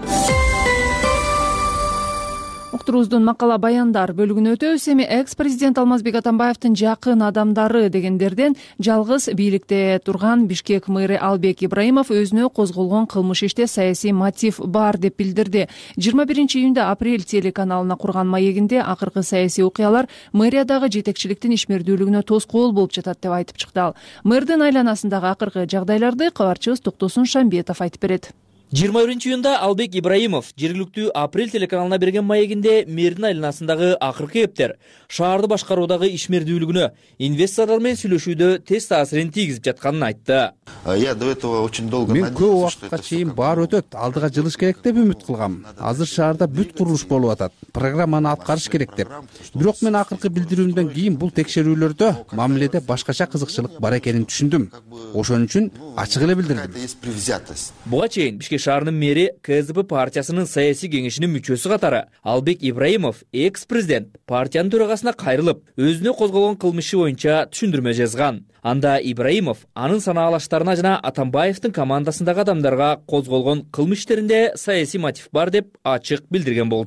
Уктуруубуздун макала баяндар бөлүгүнө өтөбүз. Эми экс-президент Алмазбек Атамбаевдин жакын адамдары дегендерден жалгыз бийликте турган Бишкек мэрі Албек Ибраимов өзүнө козголгон кылмыш иште саясий мотив бар деп билдирди. 21-июнда Апрель телеканалына курган маегинде акыркы саясий окуялар мэриядагы жетекчиликтин ишмердүүлүгүнө тоскоол болуп жатат деп айтып чыкты ал. Мэрдин айланасындагы акыркы жагдайларды кабарчыбыз Токтосун Шамбетов айтып берет. 21-июнда Албек Ибраимов жергиликтүү Апрель телеканалына берген маегинде мэрдин айланасындагы акыркы кептер шаарды башкаруудагы ишмердүүлүгүнө, инвесторлор менен сүйлөшүүдө тез таасирин тийгизип жатканын айтты. Мен көп убакытка чейин баары өтөт, алдыга жылыш керек деп үмүт кылгам. Азыр шаарда бүт курулуш болуп атат. Программаны аткарыш керек деп. Бирок мен акыркы билдирүүмдөн кийин бул текшерүүлөрдө мамиледе башкача кызыкчылык бар экенин түшүндүм. Ошон үчүн ачык эле билдирдим. Буга чейин Бишкек шаарынын мэри КСДП партиясынын саясий кеңешинин мүчөсү катары Албек Ибраимов экс-президент партиянын төрагасына кайрылып, өзүнө козголгон кылмышы боюнча түшүндүрмө жазган. Анда Ибраимов анын санаалаштарына жана Атамбаевдин командасындагы адамдарга козголгон кылмыш иштеринде саясий мотив бар деп ачык билдирген болчу.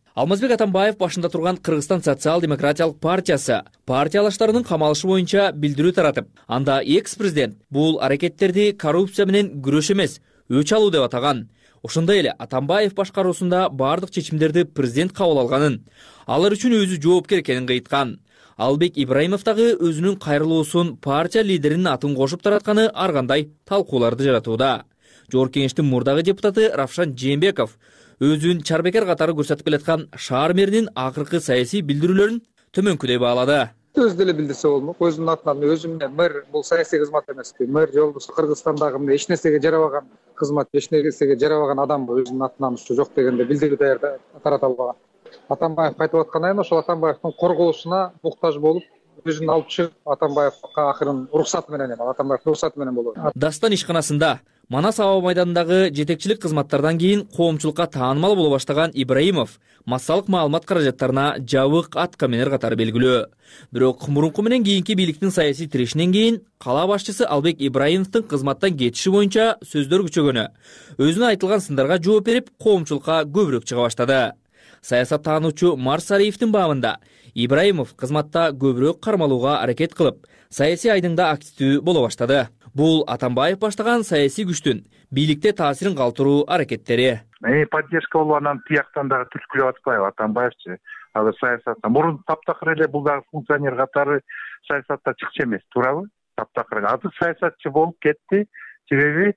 Алмазбек Атамбаев башында турган Кыргызстан социал-демократиялык партиясы партиялаштарынын камалышы боюнча билдирүү таратып, анда экс-президент бул аракеттерди коррупция менен күрөш эмес, өч алуу деп атаган. Ошондой эле Атамбаев башкаруусунда бардык чечимдерди президент кабыл алганын, алар үчүн өзү жоопкер экенин айткан. Албек Ибраимов дагы өзүнүн кайрылуусун партия лидеринин атын кошуп таратканы ар кандай талкууларды жаратууда. Жогорку кеңештин мурдагы депутаты Равшан Жээнбеков өзүн чарбекер катары көрсөтүп келаткан шаар мэринин акыркы саясий билдирүүлөрүн төмөнкүдөй баалады. Өз деле билдирсе болмок. Өзүмдүн атынан өзүм мэр бул саясий кызмат эмеспи. Мэр жолдус Кыргызстандагы эч нерсеге жарабаган кызмат, эч нерсеге жарабаган адам өзүнүн атынан ушу жок дегенде билдирүү тарата албаган. Атамбаев кайтып аткан айын ошол Атамбаевдин корголушуна муктаж болуп, өзүн алып чыгып, Атамбаевга акырын уруксаты менен, Атамбаев уруксаты менен болот. Дастан ишканасында Манас аба майданындагы жетекчилик кызматтардан кийин коомчулукка таанымал боло баштаган Ибраимов массалык маалымат каражаттарына жабык аткаминер катары белгилүү. Бирок мурунку менен кийинки бийликтин саясий тирешинен кийин кала башчысы Албек Ибраимовдун кызматтан кетиши боюнча сөздөр күчөгөнү, өзүнө айтылган сындарга жооп берип, коомчулукка көбүрөөк чыга баштады. Саясаттануучу Марсариевдин бабында Ибраимов кызматта көбүрөөк кармалууга аракет кылып, саясий айдыңда активдүү боло баштады. Бул Атамбаев баштаган саясий күчтүн бийликте таасирин калтыруу аракеттери. Поддержка болуп анан тияктан дагы түрткүлөп атпайбы Атамбаевчы? Азыр саясатта мурун таптакыр эле бул дагы функционер катары саясатта чыкчу эмес, туурабы? Таптакыр азыр саясатчы болуп кетти. Себеби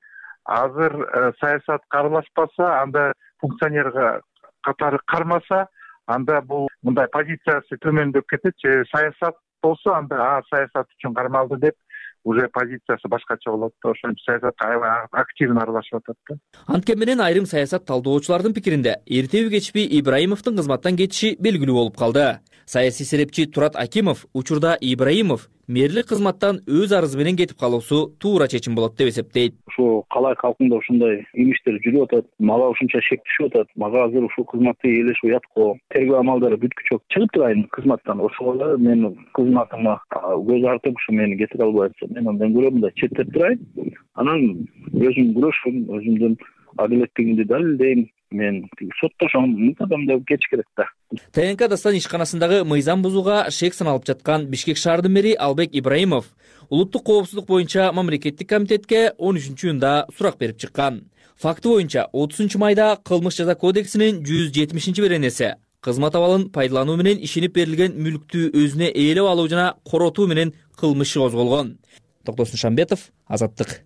азыр саясат каралашпаса, анда функционер катары кармаса, анда бул мындай позициясы төмөндөп кетет. Саясат болсо, анда саясат үчүн кармалды деп уже позициясы башкача болот да, ошон саясатка активно аралашып атат да. Анткени менен айрым саясат талдоочулардын пикиринде эртеби кечпи Ибраимовдун кызматтан кетиши белгилүү болуп калды. Саясий серепчи Турат Акимов учурда Ибраимов мэрлик кызматтан өз арызы менен кетип калуусу туура чечим болот деп эсептейт. Ушу калай калкында ушундай имиштер жүрүп атат, мага ушунча шек түшүп атат, мага азыр ушул кызматты ээлешип уяткоо, тергөө амалдары бүткүчө чыгып турайын кызматтан. Ошого мен кызматыма көз артып, ушу мени кетире албай атса, мен андан көрө мындай четтеп турайын, анан өзүм күрөшүм, өзүмдүн адилеттигимди далилдейм. Мен соттошом, мынтадам деп кетиш керек да. ТНК Дастан ишканасындагы мыйзам бузууга шек саналып жаткан Бишкек шаардын мэри Албек Ибраимов улуттук коопсуздук боюнча мамлекеттик комитетке 13-июнда сурак берип чыккан. Факты боюнча 30 майда кылмыш жаза кодексинин 170-беренеси кызмат абалын пайдалануу менен ишенип берилген мүлктү өзүнө ээлеп алуу жана коротуу менен кылмышы козголгон. Токтосун Шамбетов, Азаттык.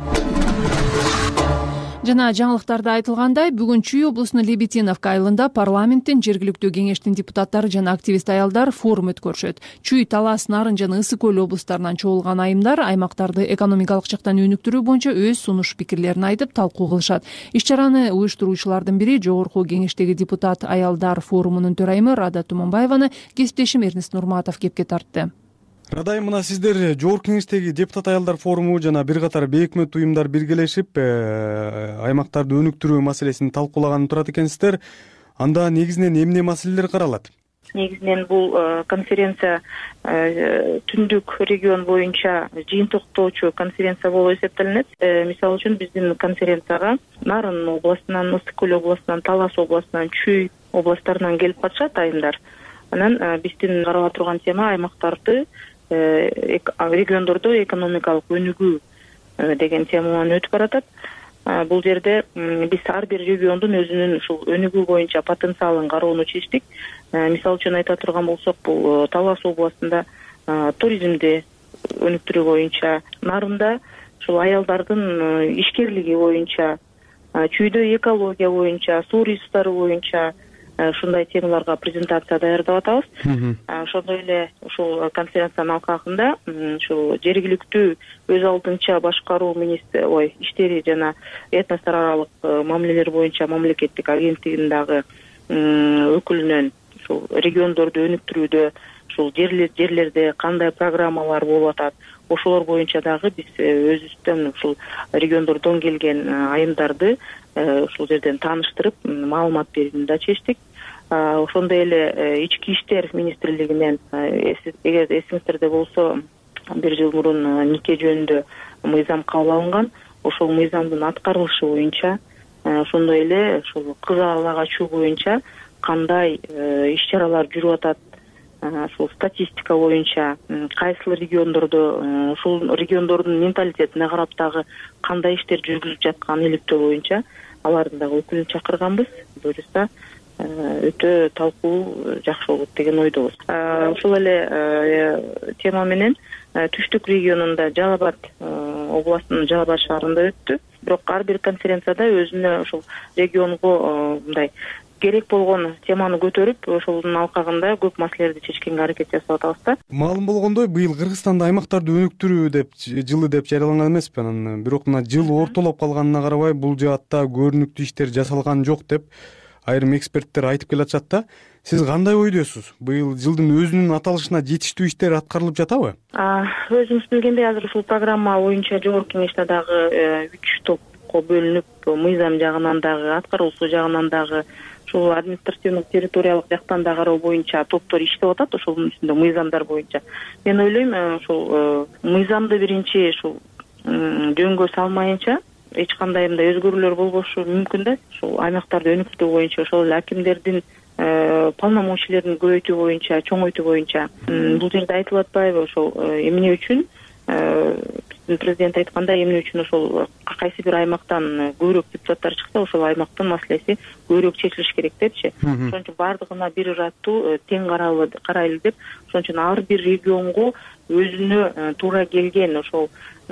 Жана жаңылыктарда айтылгандай, бүгүн Чүй облусунун Лебединовка айылында парламенттин, жергиликтүү кеңештин депутаттары жана активист аялдар форум өткөрүшөт. Чүй, Талас, Нарын жана Ысык көл облустарынан чогулган айымдар аймактарды экономикалык жактан өнүктүрүү боюнча өз сунуш пикирлерин айтып, талкуу кылышат. Иш-чараны уюштуруучулардын бири жогорку кеңештеги депутат аялдар форумунун төрайымы Рада Туманбаеваны кесиптешим Эрнест Нурматов кепке тартты. Радай, мына сиздер жогорку кеңештеги депутат аялдар форуму жана бир катар бейөкмөт уюмдар биргелешип аймактарды өнүктүрүү маселесин талкуулаган турат экенсиздер. Анда негизинен эмне маселелер каралат? Негизинен бул конференция түндүк регион боюнча жыйынтыктоочу конференция болуп эсептелинет. Мисалы үчүн биздин конференцияга Нарын областынан, Ысык көл областынан, Талас областынан, Чүй областарынан келип катышат айымдар. Анан биздин карала турган тема аймактарды региондордо экономикалык өнүгүү деген темадан өтүп баратат. Бул жерде биз ар бир региондун өзүнүн ушул өнүгүү боюнча потенциалын кароону чечтик. Мисалы үчүн айта турган болсок, бул Талас областында туризмди өнүктүрүү боюнча, Нарында ушул аялдардын ишкерлиги боюнча, Чүйдө экология боюнча, суу ресурстары боюнча ушундай темаларга презентация даярдап атабыз. Ошондой эле ушул конференциянын алкагында ушул жергиликтүү өз алдынча башкаруу иштери жана этностор аралык мамилелер боюнча мамлекеттик агенттигинин дагы өкүлүнөн ушул региондорду өнүктүрүүдө, ушул жерлерде кандай программалар болуп атат, ошолор боюнча дагы биз өзүбүздөн ушул региондордон келген айымдарды ушул жерден тааныштырып, маалымат берүүнү да чечтик. Ошондой эле ички иштер министрлигинен, эгер эсиңиздерде болсо, бир жыл мурун нике жөнүндө мыйзам кабыл алынган. Ошол мыйзамдын аткарылышы боюнча, ошондой эле ушул кыз ала качуу боюнча кандай иш чаралар жүрүп атат, ушул статистика боюнча кайсыл региондордо ушул региондордун менталитетине карап дагы кандай иштер жүргүзүлүп жатканын иликтөө боюнча алардын дагы өкүлүн чакырганбыз. Буюрса өтө талкуу жакшы болот деген ойдобуз. Ушул эле тема менен Түштүк регионунда Жалал Абад областынын Жалал Абад шаарында өттү. Бирок ар бир конференцияда өзүнө ушул регионго мындай керек болгон теманы көтөрүп, ошолдун алкагында көп маселелерди чечкенге аракет жасап атабыз да. Маалым болгондой, быйыл Кыргызстанда аймактарды өнүктүрүү жылы деп жарыяланган эмеспи анан, бирок мына жыл ортолоп калганына карабай бул жаатта көрүнүктүү иштер жасалган жок деп айрым эксперттер айтып келатышат да. Сиз кандай ойдосуз? Быйыл жылдын өзүнүн аталышына жетиштүү иштер аткарылып жатабы? Өзүңүз билгендей, азыр ушул программа боюнча жогорку кеңеште дагы 3 топко бөлүнүп, мыйзам жагынан дагы, аткаруусу жагынан дагы, ушул административдик территориялык жактан да кароо боюнча топтор иштеп атат, ошонун ичинде мыйзамдар боюнча. Мен ойлойм, ушул мыйзамды биринчи ушул жөнгө салмайынча эч кандай мындай өзгөрүүлөр болбошу мүмкүн да. Ушул аймактарды өнүктүү боюнча, ошол эле акимдердин полномочиялерин көбөйтүү боюнча, чоңойтуу боюнча бул жерде айтылып атпайбы, ошол эмне үчүн биздин президент айткандай, эмне үчүн ошол кайсы бир аймактан көбүрөөк депутаттар чыкса, ошол аймактын маселеси көбүрөөк чечилиш керек депчи. Ошон үчүн бардыгына бир ыраттуу тең карайлы деп, ошон үчүн ар бир регионго өзүнө туура келген ошол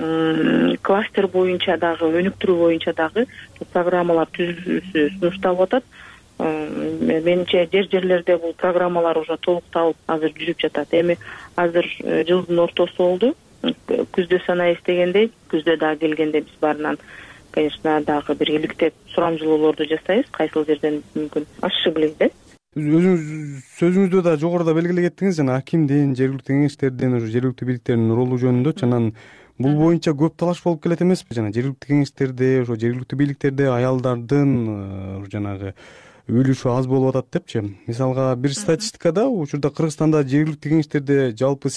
кластер боюнча дагы, өнүктүрүү боюнча дагы программалар түзүүсү сунушталып атат. Менимче жерлерде бул программалар уже толукталып азыр жүрүп жатат. Эми азыр жылдын ортосу болду. Күздө санайбыз дегендей, күздө дагы келгенде биз баарынан, конечно, дагы бир иликтеп сурамжылоолорду жасайбыз. Кайсыл жерден мүмкүн ашышы билек да. Өзүңүз сөзүңүздө да жогоруда белгилеп кеттиңиз, жана акимдин, жергиликтүү кеңештердин, жергиликтүү бийликтердин ролу жөнүндө, анан бул боюнча көп талаш болуп келет эмеспи? Жана жергиликтүү кеңештерде, ошо жергиликтүү бийликтерде аялдардын жанагы үлүшү аз болуп атат депчи. Мисалга бир статистикада учурда Кыргызстанда жергиликтүү кеңештерде жалпы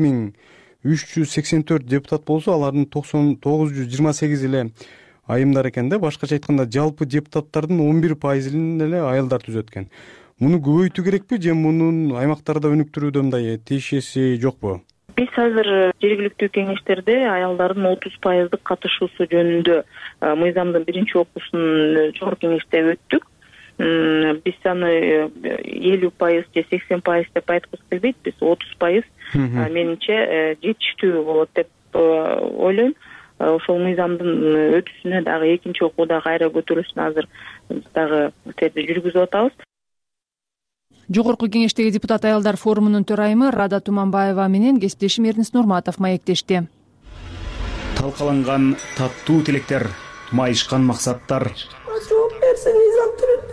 8384 депутат болсо, алардын 928 эле айымдар экен да. Башкача айтканда, жалпы депутаттардын 11% эле аялдар түзөт экен. Муну көбөйтүү керекпи же мунун аймактарда өнүктүрүүдө мындай тиешеси жокпу? Биз азыр жергиликтүү кеңештерде аялдардын 30% катышуусу жөнүндө мыйзамдын биринчи окуусун жогорку кеңеште өттүк. Биз аны 50% же 80% деп айткыбыз келбейт. Биз 30% менимче жетиштүү болот деп ойлойм. Ошол мыйзамдын өтүүсүнө дагы экинчи окууда кайра көтөрүлүшүнө азыр дагы терди жүргүзүп атабыз. Жогорку кеңештеги депутат аялдар форумунун төрайымы Рада Туманбаева менен кесиптешим Эрнис Нурматов маектешти. Талкаланган таттуу тилектер, майышкан максаттар. Жооп берсең мыйзам түрүндө.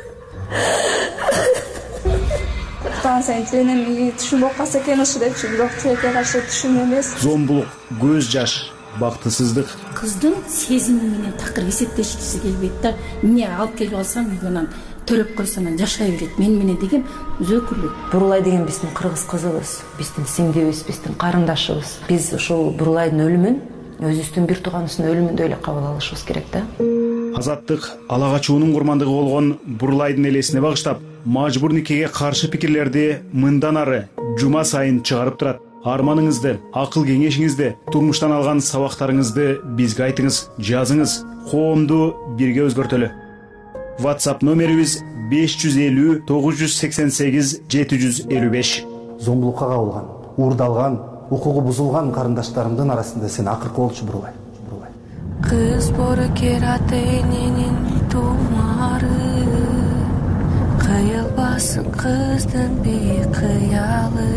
Тансен эми түшүн болуп калса экен ушу депчи, бирок тилекке каршы түшүн эмес. Зомбулук, көз жаш, бактысыздык. Кыздын сезими менен такыр эсептешкиси келбейт да. Эмне алып келип алсаң үйгөнөн төрөп койсоң анан жашай берет. Мен менен деген өзөкүлүү. Бурулай деген биздин кыргыз кызыбыз, биздин сиңдибиз, биздин карындашыбыз. Биз ушул Бурулайдын өлүмүн өзүбүздүн бир тууганыбыздын өлүмүндөй эле кабыл алышыбыз керек да. Азаттык ала качуунун курмандыгы болгон Бурулайдын элесине багыштап, мажбур никеге каршы пикирлерди мындан ары жума сайын чыгарып турат. Арманыңызды, акыл кеңешиңизди, турмуштан алган сабактарыңызды бизге айтыңыз, жазыңыз. Коомду бирге өзгөртөлү. WhatsApp номерибиз 550 988 755. Зомбулукка кабылган, уурдалган, укугу бузулган карындаштарымдын арасында сен акыркы болчу Бурулай. Кыз бору керат эненин тумары, кыйылбасын кыздын бейкыялы.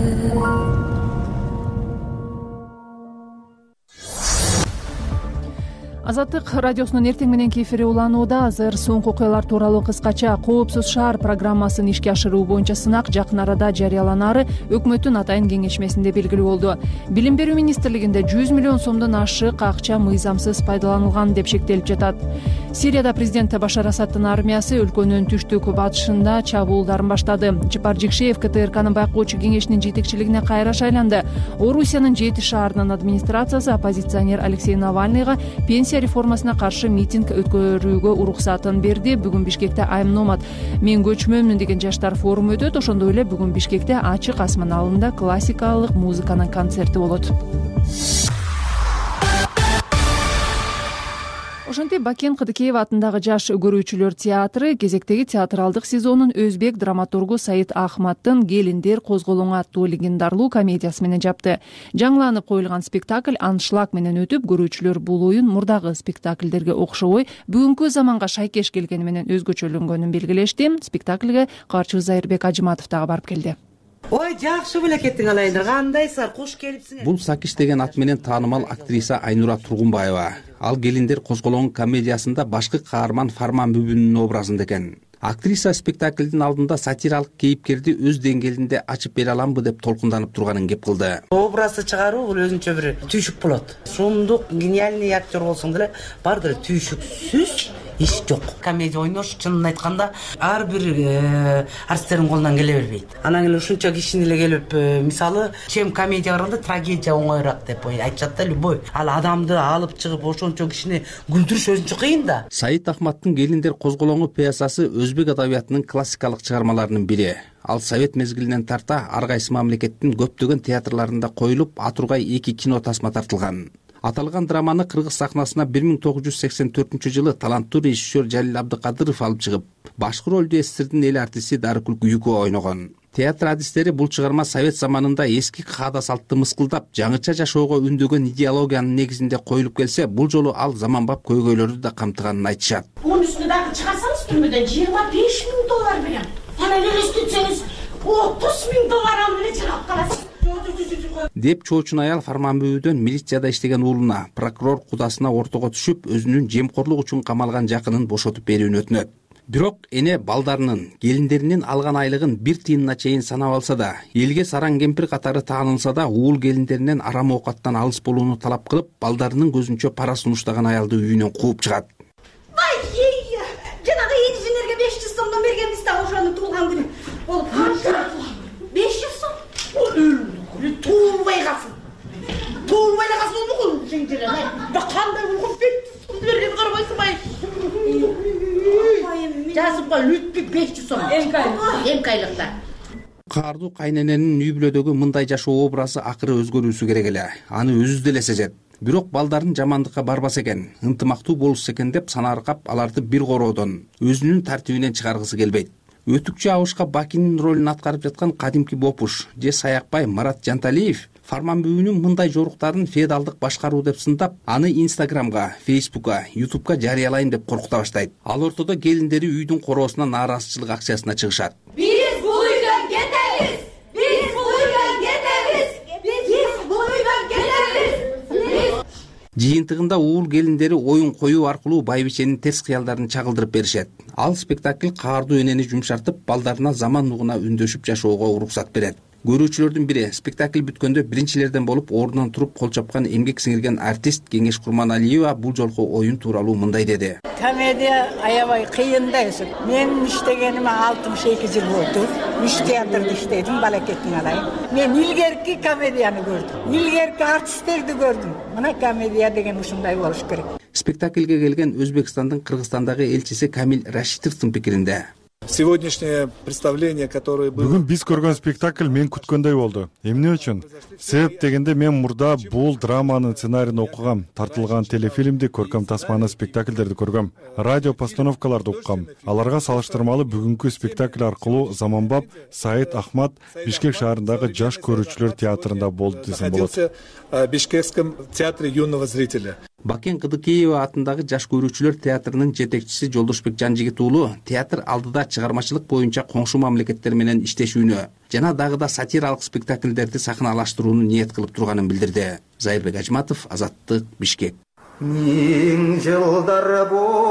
Азаттык радиосунун эртең мененки эфири уланууда. Азыр соңку окуялар тууралуу кыскача Коопсуз шаар программасын ишке ашыруу боюнча сынак жакын арада жарыяланары өкмөттүн атайын кеңешмесинде белгилүү болду. Билим берүү министрлигинде 100 миллион сомдон ашык акча мыйзамсыз пайдаланылган деп шектелип жатат. Сирияда президент Башар Асаддын армиясы өлкөнүн түштүк батышында чабуулдарын баштады. Чапар Жикшеев КТРКнын байкоочу кеңешинин жетекчилигине кайра шайланды. Орусиянын 7 шаарынын администрациясы оппозиционер Алексей Навальныйга пенсия реформасына каршы митинг өткөрүүгө уруксатын берди. Бүгүн Бишкекте I'm Nomad, мен көчмөмүн деген жаштар форуму өтөт. Ошондой эле бүгүн Бишкекте ачык асман алында классикалык музыканын концерти болот. Ошентип Бакен Кыдыкеева атындагы жаш көрүүчүлөр театры кезектеги театралдык сезонун өзбек драматургу Саид Ахматтын «Келиндер козголоңу» аттуу легендарлуу комедиясы менен жапты. Жаңыланып коюлган спектакль аншлаг менен өтүп, көрүүчүлөр бул оюн мурдагы спектакльдерге окшобой бүгүнкү заманга шайкеш келгени менен өзгөчөлөнгөнүн белгилешти. Спектакльге каарчы Зайырбек Ажыматов дагы барып келди. Ой, жакшы беле кеттиң алайдыр. Кандайсыңар? Куш келипсиңер. Бул Сакиш деген ат менен таанымал актриса Айнура Тургунбаева. Ал «Келиндер козголоңу» комедиясында башкы каарман Фарман Бүбүнүн образында экен. Актриса спектаклдин алдында сатиралык кейипкерди өз деңгээлинде ачып бере аламбы деп толкунданып турганын кеп кылды. Образды чыгаруу бул өзүнчө бир түйшүк болот. Сумдук, гениальный актер болсоң деле бардыр түйшүксүз иш жок. Комедия ойнош чынын айтканда ар бир артистердин колунан келе бербейт. Анан эле ушунча кишини эле келип, мисалы, чем комедия караганда трагедия оңоюраак деп айтышат да, любой. Ал адамды алып чыгып ошончо кишини күлдүрүш өзүнчө кыйын да. Саид Ахматтын «Келиндер козголоңу» пьесасы өзбек адабиятынын классикалык чыгармаларынын бири. Ал совет мезгилинен тарта ар кайсы мамлекеттин көптөгөн театрларында коюлуп, атургай 2 кино тасма тартылган. Аталган драманы кыргыз сахнасына 1984 таланттуу режиссер Жалил Абдыкадыров алып чыгып, башкы ролду СССРдин эл артисти Дарыкүл Күйүкова ойногон. Театр адистери бул чыгарма совет заманында эски каада салтты мыскылдап, жаңыча жашоого үндөгөн идеологиянын негизинде коюлуп келсе, бул жолу ал заманбап көйгөйлөрдү да камтыганын айтышат. Мунун үстүнө дагы чыгарсаңыз түрмөдөн $25,000 берем. Ана элестетсеңиз $30,000 алып эле чыгып каласыз. Деп чоочун аял Фарман Бүбүдөн милицияда иштеген уулуна, прокурор кудасына ортого түшүп, өзүнүн жемкорлук үчүн камалган жакынын бошотуп берүүнү өтүнөт. Бирок эне балдарынын, келиндеринин алган айлыгын 1 тыйынына чейин санап алса да, элге сараң кемпир катары таанылса да, уул келиндеринен арам оокаттан алыс болууну талап кылып, балдарынын көзүнчө пара сунуштаган аялды үйүнөн кууп чыгат. Жанагы инженерге 500 сомдон бергенбиз да ошонун туулган күнү. Болуп 500 сом. Туылбай калсын. Туылбай калсын бул инженер. Кандай болгон 500 сом берген карабайсыңбы? Жазып кой, лүтпү 500 сом. Эмкайлыкта. Каардуу кайнененин үй бүлөдөгү мындай жашоо образы акыры өзгөрүүсү керек эле. Аны өзү деле сезет. Бирок балдарын жамандыкка барбаса экен, ынтымактуу болушса экен деп санааркап, аларды бир короодон, өзүнүн тартибинен чыгаргысы келбейт. Өтүкчү абышка Бакинин ролун аткарып жаткан кадимки Бопуш же Саякбай Марат Жанталиев Фарман Бүбүнүн мындай жоруктарын феодалдык башкаруу деп сындап, аны Инстаграмга, Фейсбукка, Ютубка жарыялайм деп коркута баштайт. Ал ортодо келиндери үйдүн короосуна нааразычылык акциясына чыгышат. Биз бул үйдөн кетебиз. Биз бул үйдөн кетебиз. Биз бул үйдөн кетебиз. Жыйынтыгында уул келиндери оюн коюу аркылуу байбиченин терс кыялдарын чагылдырып беришет. Ал спектакль каардуу энени жумшартып, балдарына заман нугуна үндөшүп жашоого уруксат берет. Көрүүчүлөрдүн бири спектакль бүткөндө биринчилерден болуп ордунан туруп кол чапкан эмгек сиңирген артист Кеңеш Курманалиева бул жолку оюн тууралуу мындай деди. Комедия аябай кыйын да өзү. Мен иштегениме 62 жыл болду. Үч театрда иштедим, балакеттин алайын. Мен илгерки комедияны көрдүм. Илгерки артисттерди көрдүм. Мына комедия деген ушундай болуш керек. Спектакльге келген Өзбекстандын Кыргызстандагы элчиси Камил Рашитовдун пикиринде. Сегодняшнее представление, которое было... Бүгүн биз көргөн спектакль мен күткөндөй болду. Эмне үчүн? Себеп дегенде мен мурда бул драманын сценарийин окугам, тартылган телефильмди, көркөм тасманы, спектакльдерди көргөм, радио постановкаларды уккам. Аларга салыштырмалуу бүгүнкү спектакль аркылуу заманбап Саид Ахмат Бишкек шаарындагы жаш көрүүчүлөр театрында болду десем болот. В Бишкекском театре юного зрителя. Бакен Кыдыкеева атындагы жаш көрүүчүлөр театрынын жетекчиси Жолдошбек Жанжигит уулу театр алдыда чыгармачылык боюнча коңшу мамлекеттер менен иштешүүнү жана дагы да сатиралык спектакльдерди сахналаштырууну ниет кылып турганын билдирди. Зайырбек Ажматов, Азаттык, Бишкек. Миң жылдар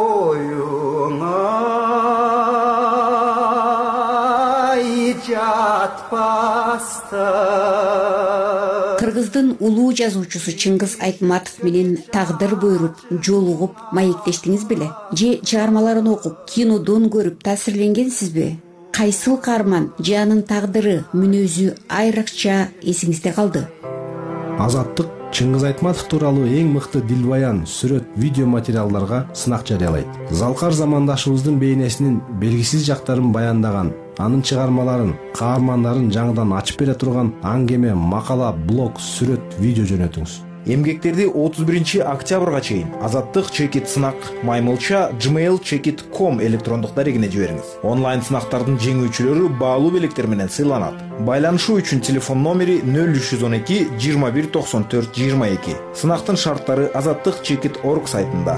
боюңа жатпастан. Кыргыздын улуу жазуучусу Чыңгыз Айтматов менен тагдыр буйруп, жолугуп, маектештиңиз беле? Же чыгармаларын окуп, кинодон көрүп таасирленгенсизби? Кайсыл каарман же анын тагдыры, мүнөзү айрыкча эсиңизде калды? Азаттык Чыңгыз Айтматов тууралуу эң мыкты дилбаян, сүрөт, видео материалдарга сынак жарыялайт. Залкар замандашыбыздын бейнесинин белгисиз жактарын баяндаган, анын чыгармаларын, каармандарын жаңыдан ачып бере турган аңгеме, макала, блог, сүрөт, видео жөнөтүңүз. Эмгектерди 31 октябрга чейин Азаттык чекит сынак маймылча gmail.com электрондук дарегине жибериңиз. Онлайн сынактардын жеңүүчүлөрү баалуу белектер менен сыйланат. Байланышуу үчүн телефон номери 0312 21 94 22. Сынактын шарттары azattikchekit.org сайтында.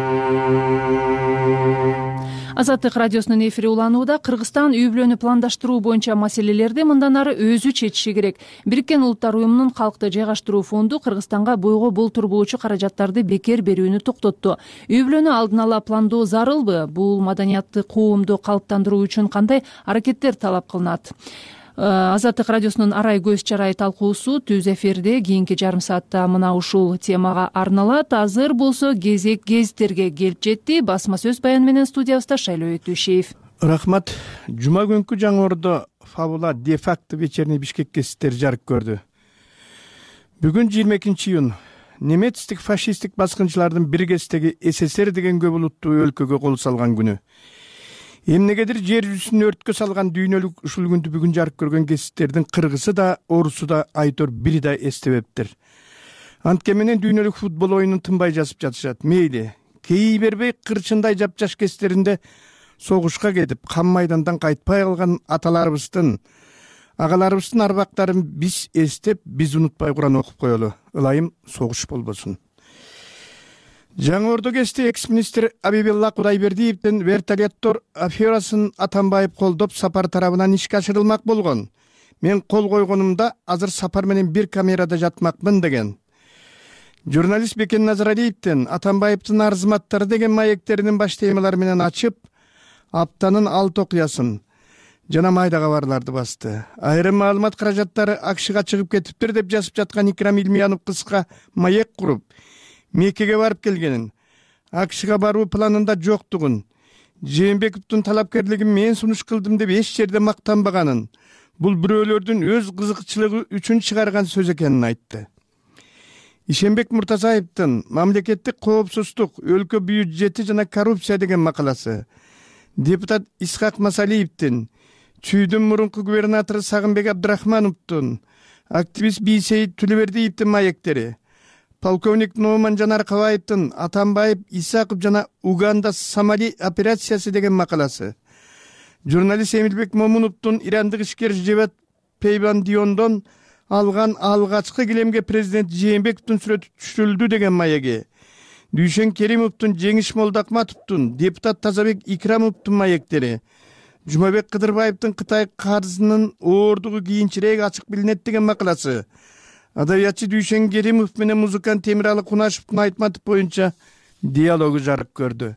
Азаттык радиосунун эфири уланууда. Кыргызстан үй бүлөнү пландаштыруу боюнча маселелерди мындан ары өзү чечиши керек. Бириккен Улуттар уюмунун калкты жайгаштыруу фонду Кыргызстанга буйго болтур болчу каражаттарды бекер берүүнү токтотту. Үй бүлөнү алдын ала пландоо зарылбы? Бул маданиятты коомду калыптандыруу үчүн кандай аракеттер талап кылынат? Азаттык радиосунун арай көз чарай талкуусу түз эфирде кийинки жарым саатта мына ушул темага арналат. Азыр болсо кезек гезиттерге келип жетти. Басма сөз баян менен студиябызда Шайлоо Өтүшев. Рахмат. Жума күнкү Жаңы Ордо фабула де факто вечерний Бишкек гезиттери жарык көрдү. Бүгүн 22 июнь немецтик фашисттик баскынчылардын биргестеги СССР деген көп улуттуу өлкөгө кол салган күнү. Эмнегедир жер жүзүн өрткө салган дүйнөлүк ушул күндү бүгүн жарык көргөн гезиттердин кыргызы да, орусу да, айтор бири да эстебептир. Антке менен дүйнөлүк футбол оюнун тынбай жазып жатышат. Мейли, кей бербей кырчындай жапжаш кездеринде согушка кетип, кам майдандан кайтпай калган аталарыбыздын, агаларыбыздын арбактарын биз эстеп, биз унутпай Куран окуп коелу. Ылайым согуш болбосун. Жаңы Ордо гезити экс-министр Абибилла Кудайбердиевдин вертолеттор аферасын Атамбаев колдоп сапар тарабынан ишке ашырылмак болгон. Мен кол койгонумда азыр сапар менен бир камерада жатмакмын деген. Журналист Бекен Назаралиевдин Атамбаевдин арзыматтары деген маектеринин баш темалары менен ачып, аптанын 6 окуясын жана майда кабарларды басты. Айрым маалымат каражаттары акшыга чыгып кетиптир деп жазып жаткан Икрам Илмиянов кыска маек куруп, Меккеге барып келгенин, акшыга баруу планында жоктугун, Жээнбековдун талапкерлигин мен сунуш кылдым деп эч жерде мактанбаганын, бул бирөөлөрдүн өз кызыкчылыгы үчүн чыгарган сөз экенин айтты. Ишенбек Муртазаевдин мамлекеттик коопсуздук, өлкө бюджети жана коррупция деген макаласы, депутат Исхак Масалиевдин, Чүйдүн мурунку губернатору Сагынбек Абдрахмановдун, активист Бийсейит Түлөбердиевдин маектери, полковник Номан Жанаркабаевдин Атамбаев, Исаков жана Уганда Сомали операциясы деген макаласы, журналист Эмилбек Момуновдун ирандык ишкер Жебат Пейбандиондон алган алгачкы килемге президент Жээнбековдун сүрөтү түшүрүлдү деген маеги, Дүйшен Керимовдун, Жеңиш Молдакматовдун, депутат Тазабек Икрамовдун маектери, Жумабек Кыдырбаевдин Кытай карзынын оордугу кийинчерээк ачык билинет деген макаласы, адабиятчы Дүйшен Керимов менен музыкант Темиралы Кунашевдин Айтматов боюнча диалогу жарык көрдү.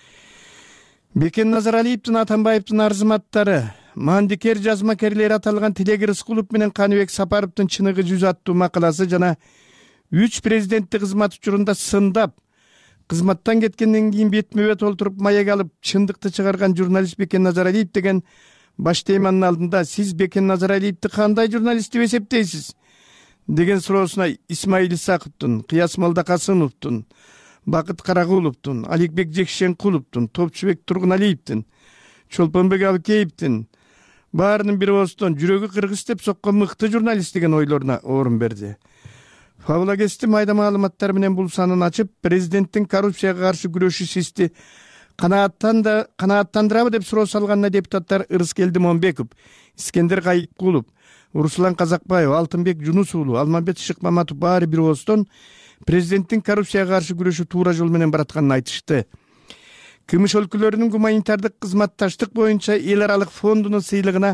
Бекен Назаралиевдин Атамбаевдин арзыматтары, Мандикер жазмакерлери аталган Тилек Рыскулов менен Каныбек Сапаровдун Чыныгы жүз аттуу макаласы жана 3 президенттик кызмат учурунда сындап, кызматтан кеткенден кийин бетме-бет олтуруп маек алып, чындыкты чыгарган журналист Бекен Назаралиев деген баш теманын алдында сиз Бекен Назаралиевди кандай журналист деп эсептейсиз деген суроосуна Исмаил Исаковдун, Кыяс Молдокасымовдун, Бакыт Карагуловдун, Аликбек Жекшенкуловдун, Топчубек Тургуналиевдин, Чолпонбек Абыкеевдин баарынын бир оозтон жүрөгү кыргыз деп соккон мыкты журналист деген ойлоруна орун берди. Фабула гезити майда маалыматтар менен бул санын ачып, президенттин коррупцияга каршы күрөшүү систи канааттандырабы деп суроо салганына депутаттар Ырыскелди Момбеков, Искендер Кайыккулов, Руслан Казакбаев, Алтынбек Жунус уулу, Алмамбет Шыкмаматов баары бир оозтон президенттин коррупцияга каршы күрөшүү туура жол менен баратканын айтышты. Кымыш өлкөлөрүнүн гуманитардык кызматташтык боюнча эл аралык фондунун сыйлыгына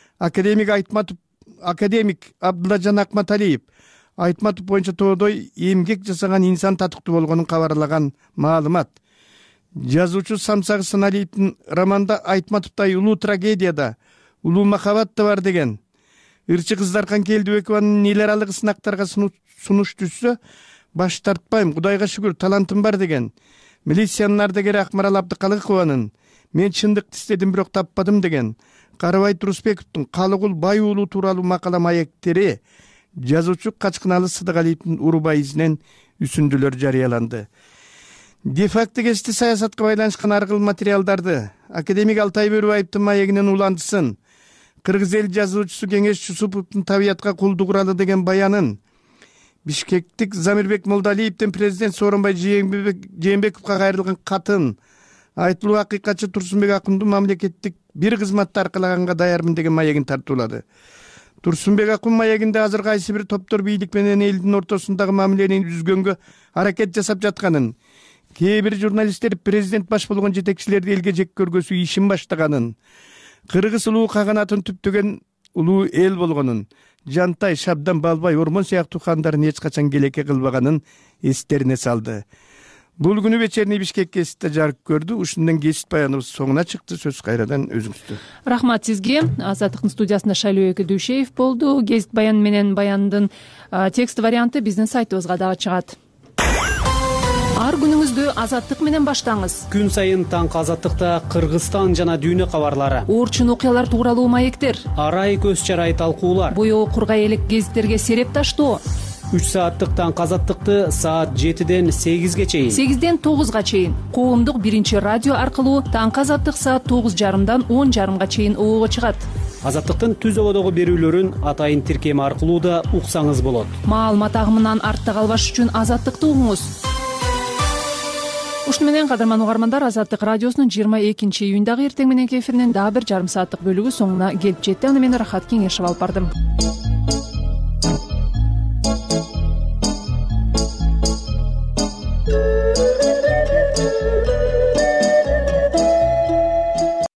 академик Абдуллажан Акматалиев Айтматов боюнча тоодой эмгек жасаган инсан татыктуу болгонун кабарлаган маалымат. Жазуучу Самсак Саналиевдин романда Айтматовдай улуу трагедияда, улуу махабат да бар деген. Ырчы Кыздаркан Келдибекованын эл аралык сынактарга сунуш түшсө, баш тартпайм, Кудайга шүгүр, талантым бар деген. Милициянын ардагери Акмарал Абдыкалыкованын мен чындыкты издедим бирок таппадым деген. Карыбай Турусбековдун Калыгул Бай уулу тууралуу макала маектери жазуучу Качкыналы Сыдыгалиевдин Урубай изинен үсүндүлөр жарыяланды. Де-факто кести саясатка байланышкан ар кыл материалдарды академик Алтай Бөрүбаевдин маегинен уландысын, кыргыз эл жазуучусу Кеңеш Жусуповдун табиятка кулдук уралы деген баянын, Бишкектик Замирбек Молдалиевдин президент Сооронбай Жээнбековго кайрылган катын, айтылуу акыйкатчы Турсунбек Акундун мамлекеттик бир кызматты аркалаганга даярмын деген маегин тартуулады. Турсунбек Акун маегинде азыр кайсы бир топтор бийлик менен элдин ортосундагы мамилени үзгөнгө аракет жасап жатканын, кээ бир журналисттер президент баш болгон жетекчилерди элге жек көргөсү ишин баштаганын, кыргыз улуу каганатын түптөгөн улуу эл болгонун, Жантай, Шабдан, Балбай, Ормон сыяктуу хандарын эч качан келеке кылбаганын эстерине салды. Бул күнү вечерний Бишкек гезитте жарык көрдү. Ушундан гезит баяныбыз соңуна чыкты. Сөз кайрадан өзүңүздө. Рахмат сизге. Азаттыктын студиясында Шайлоо Дүйшеев болду. Гезит баян менен баяндын текст варианты биздин сайтыбызга дагы чыгат. Ар күнүңүздү Азаттык менен баштаңыз. Күн сайын таңкы Азаттыкта Кыргызстан жана дүйнө кабарлары, Орчун окуялар тууралуу маектер, арай көз чарай талкуулар, боёо кургай элек гезиттерге сереп таштоо. 3 сааттык таңкы Азаттыкты саат 7ден 8ге чейин, 8ден 9га чейин коомдук биринчи радио аркылуу таңкы Азаттык саат 9:30дан 10:30га чейин оого чыгат. Азаттыктын түз ободогу берүүлөрүн атайын тиркеми аркылуу да уксаңыз болот. Маалымат агымынан артта калбаш үчүн Азаттыкты угуңуз. Ушуну менен кадырман угармандар, Азаттык радиосунун 22-июндагы эртең мененки эфиринин дагы бир жарым сааттык бөлүгү соңуна келип жетти. Аны мен Рахат Кеңешев алып бардым.